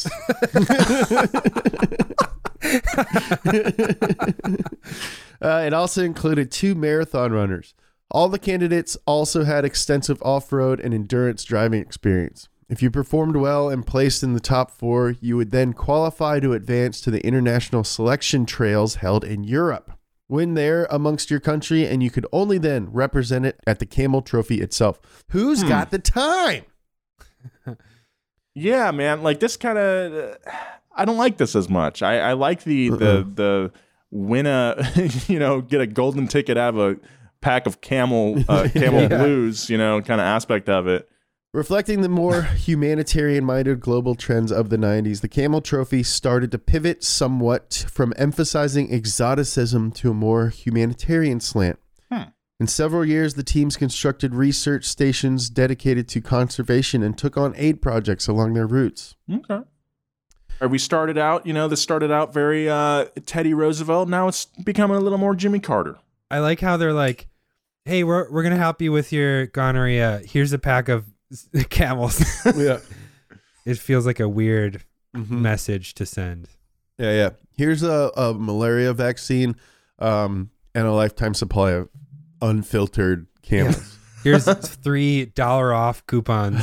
uh, it also included two marathon runners. All the candidates also had extensive off-road and endurance driving experience. If you performed well and placed in the top four, you would then qualify to advance to the international selection trails held in Europe. Win there amongst your country, and you could only then represent it at the Camel Trophy itself. Who's hmm. got the time? Yeah, man. Like this kind of, uh, I don't like this as much. I, I like the, uh-uh. the the win a, you know, get a golden ticket out of a pack of Camel uh, Camel Yeah. Blues, you know, kind of aspect of it. Reflecting the more humanitarian-minded global trends of the nineties, the Camel Trophy started to pivot somewhat from emphasizing exoticism to a more humanitarian slant. Hmm. In several years, the teams constructed research stations dedicated to conservation and took on aid projects along their routes. Okay. Or we started out, you know, this started out very uh, Teddy Roosevelt. Now it's becoming a little more Jimmy Carter. I like how they're like, hey, we're we're gonna help you with your gonorrhea. Here's a pack of camels. Yeah. It feels like a weird Mhm. message to send. Yeah, yeah. Here's a, a malaria vaccine um, and a lifetime supply of unfiltered camels. Here's three dollar off coupons.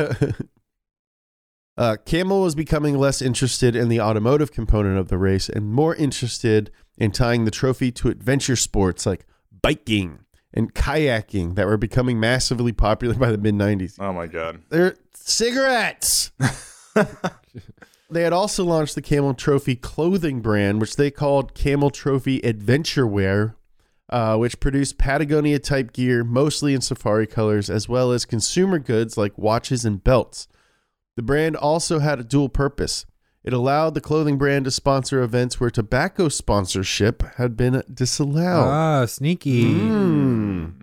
uh, Camel was becoming less interested in the automotive component of the race and more interested in tying the trophy to adventure sports like biking and kayaking that were becoming massively popular by the mid nineties. Oh my God. They're cigarettes. They had also launched the Camel Trophy clothing brand, which they called Camel Trophy Adventure Wear, uh, which produced Patagonia type gear, mostly in safari colors, as well as consumer goods like watches and belts. The brand also had a dual purpose. It allowed the clothing brand to sponsor events where tobacco sponsorship had been disallowed. Ah, sneaky. Mm.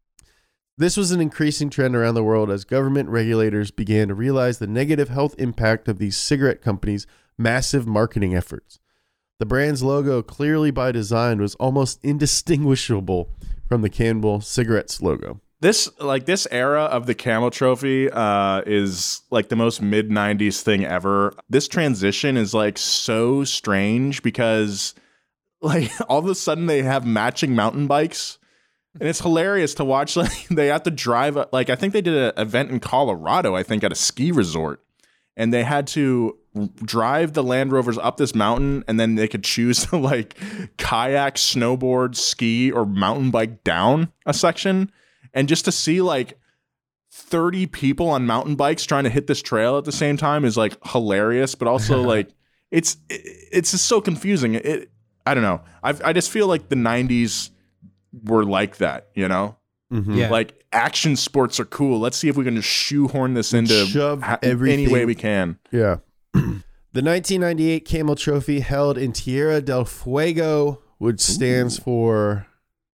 This was an increasing trend around the world as government regulators began to realize the negative health impact of these cigarette companies' massive marketing efforts. The brand's logo, clearly by design, was almost indistinguishable from the Camel cigarettes logo. This like this era of the Camel Trophy uh, is like the most mid nineties thing ever. This transition is like so strange because like all of a sudden they have matching mountain bikes, and it's hilarious to watch. Like they have to drive. Like I think they did an event in Colorado. I think at a ski resort, and they had to drive the Land Rovers up this mountain, and then they could choose to like kayak, snowboard, ski, or mountain bike down a section. And just to see like thirty people on mountain bikes trying to hit this trail at the same time is like hilarious, but also like it's it's just so confusing. It I don't know. I I just feel like the nineties were like that, you know? Mm-hmm. Yeah. Like action sports are cool. Let's see if we can just shoehorn this into Shove ha- everything. any way we can. Yeah. The nineteen ninety-eight Camel Trophy held in Tierra del Fuego, which stands Ooh. for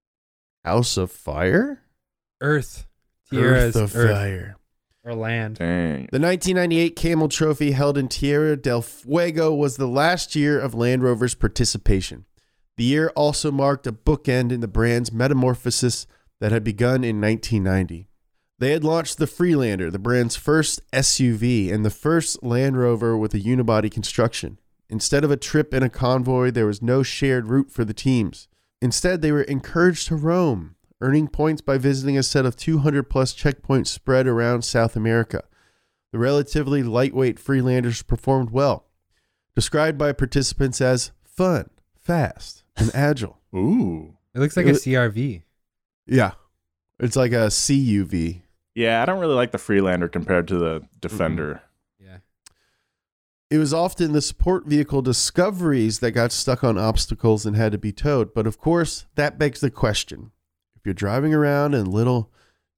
House of Fire? Earth. Tierra Earth is of Earth Fire. or land. Dang. The nineteen ninety-eight Camel Trophy held in Tierra del Fuego was the last year of Land Rover's participation. The year also marked a bookend in the brand's metamorphosis that had begun in nineteen ninety. They had launched the Freelander, the brand's first S U V, and the first Land Rover with a unibody construction. Instead of a trip in a convoy, there was no shared route for the teams. Instead, they were encouraged to roam, earning points by visiting a set of two hundred plus checkpoints spread around South America. The relatively lightweight Freelanders performed well, described by participants as fun, fast, and agile. Ooh. It looks like a C R V. Yeah. It's like a C U V. Yeah, I don't really like the Freelander compared to the Defender. Yeah. It was often the support vehicle Discoveries that got stuck on obstacles and had to be towed. But of course, that begs the question. If you're driving around in a little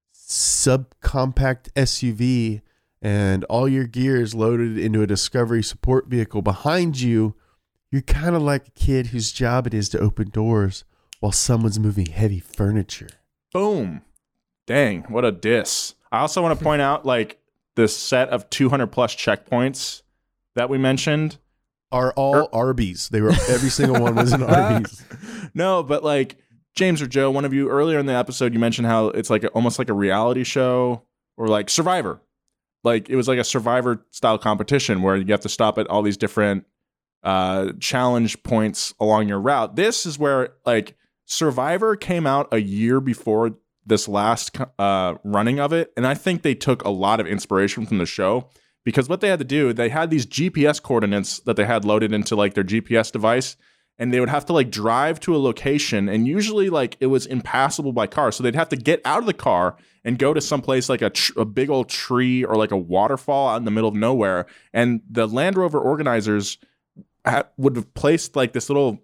subcompact S U V and all your gear is loaded into a Discovery support vehicle behind you, you're kind of like a kid whose job it is to open doors while someone's moving heavy furniture. Boom. Dang, what a diss. I also want to point out like the set of two hundred plus checkpoints that we mentioned Are all Arby's. They were every single one was an Arby's. No, but like James or Joe, one of you earlier in the episode, you mentioned how it's like a, almost like a reality show or like Survivor. Like it was like a Survivor style competition where you have to stop at all these different uh, challenge points along your route. This is where like Survivor came out a year before this last uh, running of it. And I think they took a lot of inspiration from the show because what they had to do, they had these G P S coordinates that they had loaded into like their G P S device. And they would have to like drive to a location, and usually like it was impassable by car. So they'd have to get out of the car and go to some place like a, tr- a big old tree or like a waterfall out in the middle of nowhere. And the Land Rover organizers ha- would have placed like this little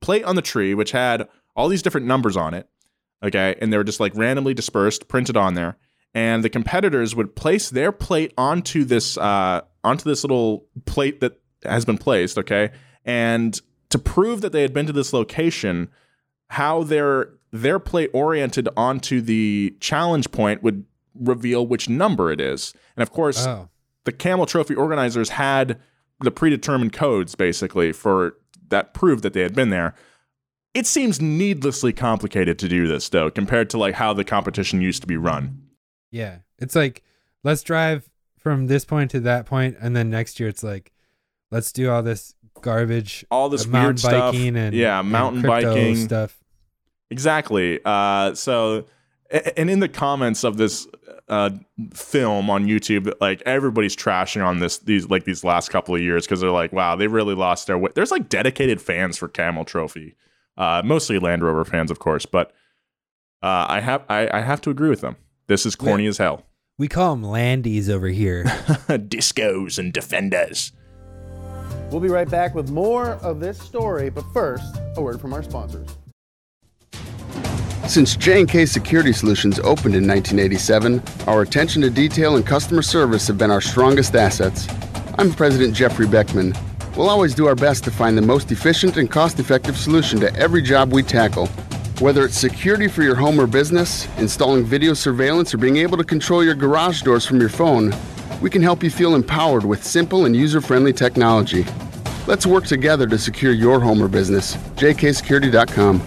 plate on the tree, which had all these different numbers on it. Okay. And they were just like randomly dispersed, printed on there. And the competitors would place their plate onto this, uh, onto this little plate that has been placed. Okay. And to prove that they had been to this location, how their, their plate oriented onto the challenge point would reveal which number it is. And of course, oh. the Camel Trophy organizers had the predetermined codes basically for that proved that they had been there. It seems needlessly complicated to do this though, compared to like how the competition used to be run. Yeah. It's like, let's drive from this point to that point, and then next year it's like, let's do all this garbage, all this uh, mountain weird stuff. biking and yeah, mountain and biking stuff. Exactly. Uh, so, and in the comments of this uh, film on YouTube, like everybody's trashing on this these like these last couple of years because they're like, wow, they really lost their way. There's like dedicated fans for Camel Trophy. Uh, mostly Land Rover fans, of course, but uh, I have I, I have to agree with them. This is corny yeah. as hell. We call them Landies over here. Discos and Defenders. We'll be right back with more of this story, but first, a word from our sponsors. Since J and K Security Solutions opened in nineteen eighty-seven, our attention to detail and customer service have been our strongest assets. I'm President Jeffrey Beckman. We'll always do our best to find the most efficient and cost-effective solution to every job we tackle. Whether it's security for your home or business, installing video surveillance, or being able to control your garage doors from your phone, we can help you feel empowered with simple and user-friendly technology. Let's work together to secure your home or business. J K security dot com.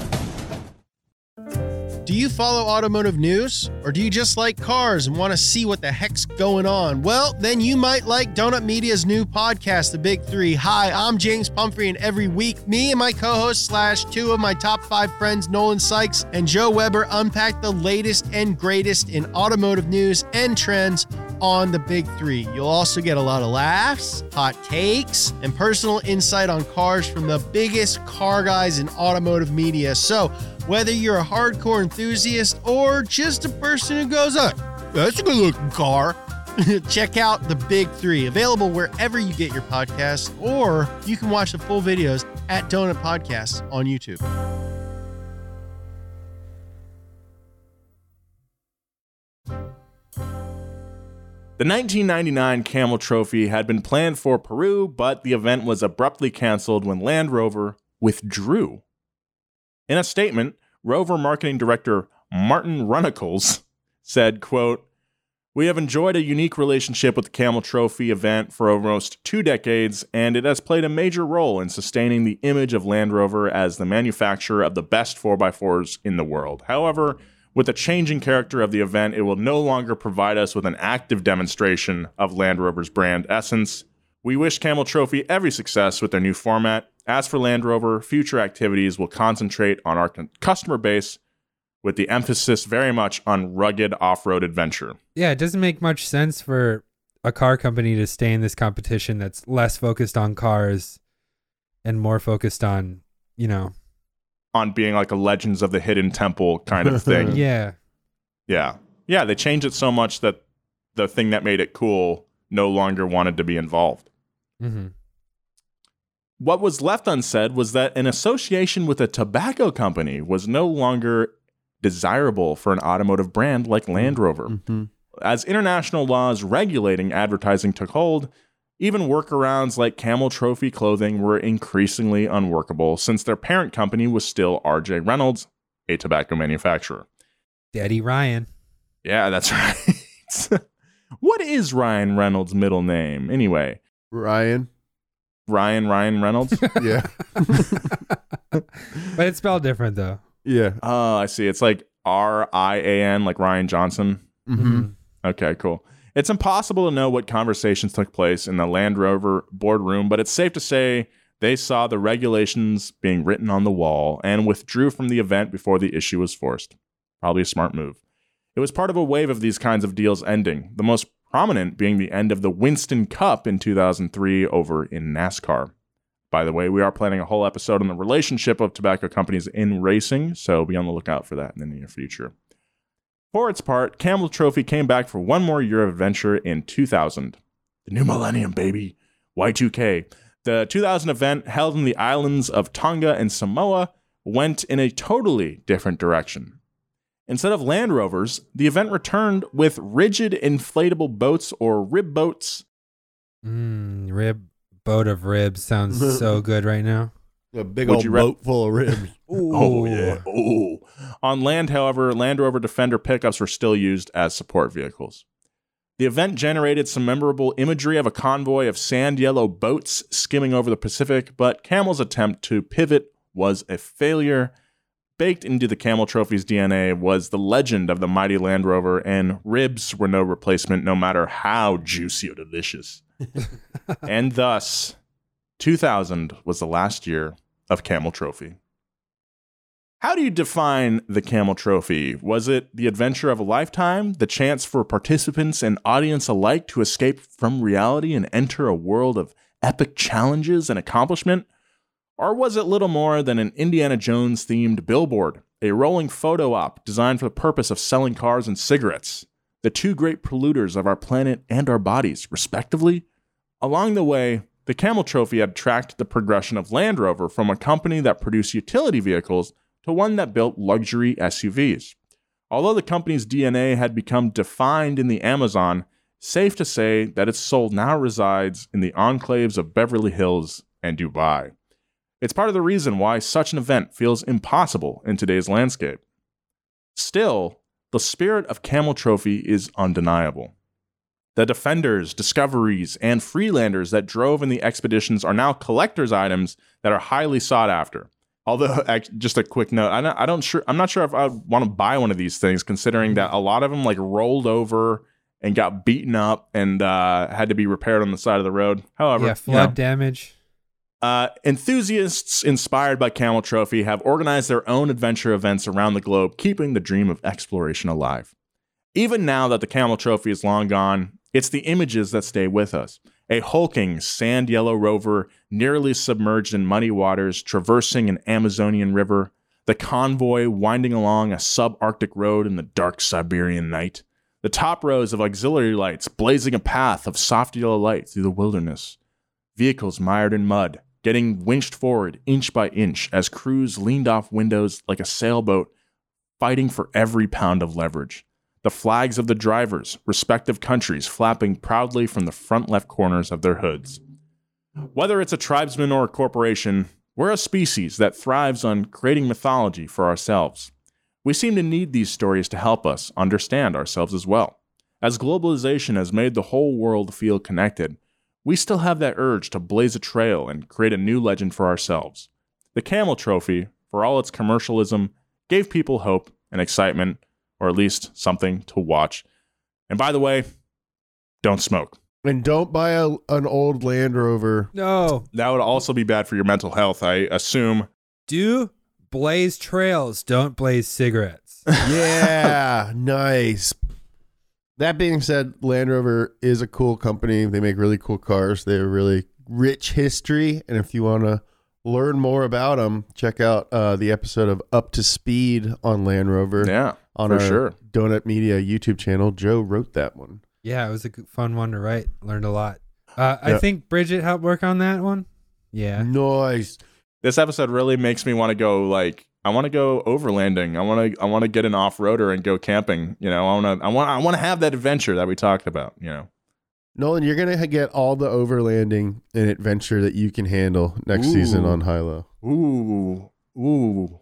Do you follow automotive news? Or do you just like cars and want to see what the heck's going on? Well, then you might like Donut Media's new podcast, The Big Three. Hi, I'm James Pumphrey, and every week, me and my co-host slash two of my top five friends, Nolan Sykes and Joe Weber, unpack the latest and greatest in automotive news and trends on The Big Three. You'll also get a lot of laughs, hot takes, and personal insight on cars from the biggest car guys in automotive media. So, whether you're a hardcore enthusiast or just a person who goes, oh, that's a good looking car, check out The Big Three, available wherever you get your podcasts, or you can watch the full videos at Donut Podcasts on YouTube. The nineteen ninety-nine Camel Trophy had been planned for Peru, but the event was abruptly canceled when Land Rover withdrew. In a statement, Rover marketing director Martin Runnicles said, quote, "We have enjoyed a unique relationship with the Camel Trophy event for almost two decades, and it has played a major role in sustaining the image of Land Rover as the manufacturer of the best four by fours in the world. However, with the changing character of the event, it will no longer provide us with an active demonstration of Land Rover's brand essence. We wish Camel Trophy every success with their new format. As for Land Rover, future activities will concentrate on our customer base with the emphasis very much on rugged off-road adventure." Yeah, it doesn't make much sense for a car company to stay in this competition that's less focused on cars and more focused on, you know, on being like a Legends of the Hidden Temple kind of thing. Yeah. Yeah. Yeah, they changed it so much that the thing that made it cool no longer wanted to be involved. Mm-hmm. What was left unsaid was that an association with a tobacco company was no longer desirable for an automotive brand like Land Rover. Mm-hmm. As international laws regulating advertising took hold, even workarounds like Camel Trophy clothing were increasingly unworkable since their parent company was still R J Reynolds, a tobacco manufacturer. Daddy Ryan. Yeah, that's right. What is Ryan Reynolds' middle name anyway? Ryan. Ryan Ryan Reynolds? Yeah. But it's spelled different though. Yeah. Oh, I see. It's like R I A N, like Ryan Johnson. Mm-hmm. Okay, cool. It's impossible to know what conversations took place in the Land Rover boardroom, but it's safe to say they saw the regulations being written on the wall and withdrew from the event before the issue was forced. Probably a smart move. It was part of a wave of these kinds of deals ending, the most prominent being the end of the Winston Cup in two thousand three over in NASCAR. By the way, we are planning a whole episode on the relationship of tobacco companies in racing, so be on the lookout for that in the near future. For its part, Camel Trophy came back for one more year of adventure in two thousand. The new millennium, baby. Y two K. The two thousand event, held in the islands of Tonga and Samoa, went in a totally different direction. Instead of Land Rovers, the event returned with rigid inflatable boats or rib boats. Mm, rib, boat of ribs sounds so good right now. A big Would old you re- boat full of ribs. Oh, yeah. Oh. On land, however, Land Rover Defender pickups were still used as support vehicles. The event generated some memorable imagery of a convoy of sand yellow boats skimming over the Pacific, but Camel's attempt to pivot was a failure. Baked into the Camel Trophy's D N A was the legend of the mighty Land Rover, and ribs were no replacement no matter how juicy or delicious. And thus, two thousand was the last year of Camel Trophy. How do you define the Camel Trophy? Was it the adventure of a lifetime, the chance for participants and audience alike to escape from reality and enter a world of epic challenges and accomplishment? Or was it little more than an Indiana Jones-themed billboard, a rolling photo op designed for the purpose of selling cars and cigarettes, the two great polluters of our planet and our bodies, respectively? Along the way, the Camel Trophy had tracked the progression of Land Rover from a company that produced utility vehicles to one that built luxury S U Vs. Although the company's D N A had become defined in the Amazon, safe to say that its soul now resides in the enclaves of Beverly Hills and Dubai. It's part of the reason why such an event feels impossible in today's landscape. Still, the spirit of Camel Trophy is undeniable. The Defenders, Discoveries, and Freelanders that drove in the expeditions are now collector's items that are highly sought after. Although, just a quick note, I don't, I don't sure, I'm not sure if I want to buy one of these things, considering that a lot of them like rolled over and got beaten up and uh, had to be repaired on the side of the road. However, yeah, flood you know, damage. Uh, enthusiasts inspired by Camel Trophy have organized their own adventure events around the globe, keeping the dream of exploration alive. Even now that the Camel Trophy is long gone, it's the images that stay with us. A hulking sand yellow rover nearly submerged in muddy waters, traversing an Amazonian river, the convoy winding along a subarctic road in the dark Siberian night, the top rows of auxiliary lights blazing a path of soft yellow light through the wilderness, vehicles mired in mud, getting winched forward inch by inch as crews leaned off windows like a sailboat, fighting for every pound of leverage. The flags of the drivers, respective countries, flapping proudly from the front left corners of their hoods. Whether it's a tribesman or a corporation, we're a species that thrives on creating mythology for ourselves. We seem to need these stories to help us understand ourselves as well. As globalization has made the whole world feel connected, we still have that urge to blaze a trail and create a new legend for ourselves. The Camel Trophy, for all its commercialism, gave people hope and excitement, or at least something to watch. And by the way, don't smoke. And don't buy a, an old Land Rover. No. That would also be bad for your mental health, I assume. Do blaze trails, don't blaze cigarettes. Yeah, nice. That being said, Land Rover is a cool company. They make really cool cars. They have a really rich history. And if you want to learn more about them, check out uh, the episode of Up to Speed on Land Rover. Yeah, on for our sure. Donut Media YouTube channel. Joe wrote that one. Yeah, it was a good- fun one to write. Learned a lot. Uh, I Yeah. think Bridget helped work on that one. Yeah. Nice. This episode really makes me want to go, like, I want to go overlanding. I want to I want to get an off-roader and go camping. You know, I want to I want I want to have that adventure that we talked about, you know. Nolan, you're going to get all the overlanding and adventure that you can handle next Ooh. season on Hilo. Ooh. Ooh.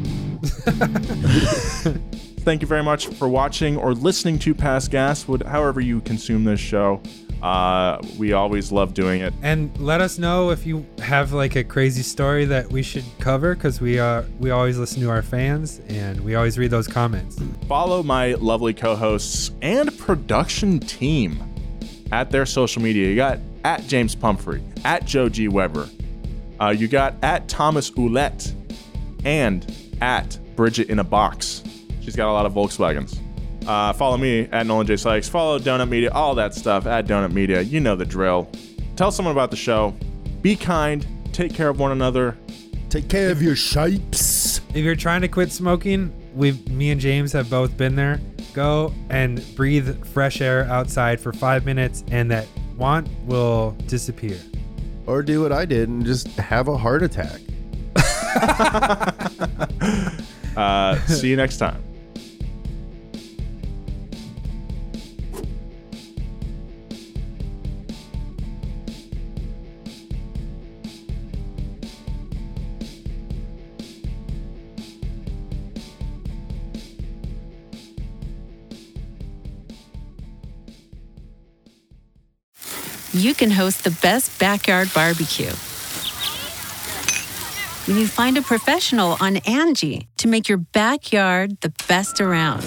Thank you very much for watching or listening to Past Gas, however you consume this show. Uh, we always love doing it. And let us know if you have like a crazy story that we should cover, because we are we always listen to our fans and we always read those comments. Follow my lovely co-hosts and production team at their social media. You got at James Pumphrey, at Joe G. Weber. Uh, you got at Thomas Ouellette and at Bridget in a Box. She's got a lot of Volkswagens. Uh, follow me at Nolan J. Sykes. Follow Donut Media, all that stuff at Donut Media. You know the drill. Tell someone about the show. Be kind. Take care of one another. Take care of your shapes. If you're trying to quit smoking, we, me and James have both been there. Go and breathe fresh air outside for five minutes, and that want will disappear. or do what I did and just have a heart attack. uh, see you next time. You can host the best backyard barbecue when you find a professional on Angie to make your backyard the best around.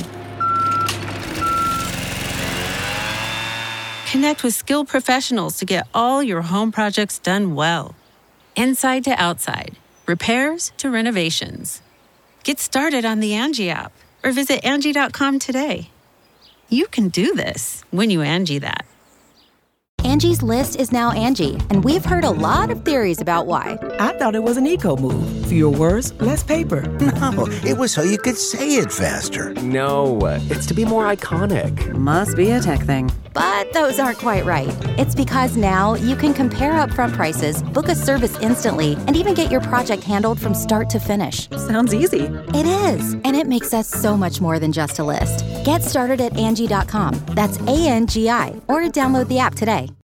Connect with skilled professionals to get all your home projects done well. Inside to outside, repairs to renovations. Get started on the Angie app or visit Angie dot com today. You can do this when you Angie that. Angie's List is now Angie, and we've heard a lot of theories about why. I thought it was an eco move. Fewer words, less paper. No, it was so you could say it faster. No, it's to be more iconic. Must be a tech thing. But those aren't quite right. It's because now you can compare upfront prices, book a service instantly, and even get your project handled from start to finish. Sounds easy. It is, and it makes us so much more than just a list. Get started at Angie dot com. That's A N G I, or download the app today.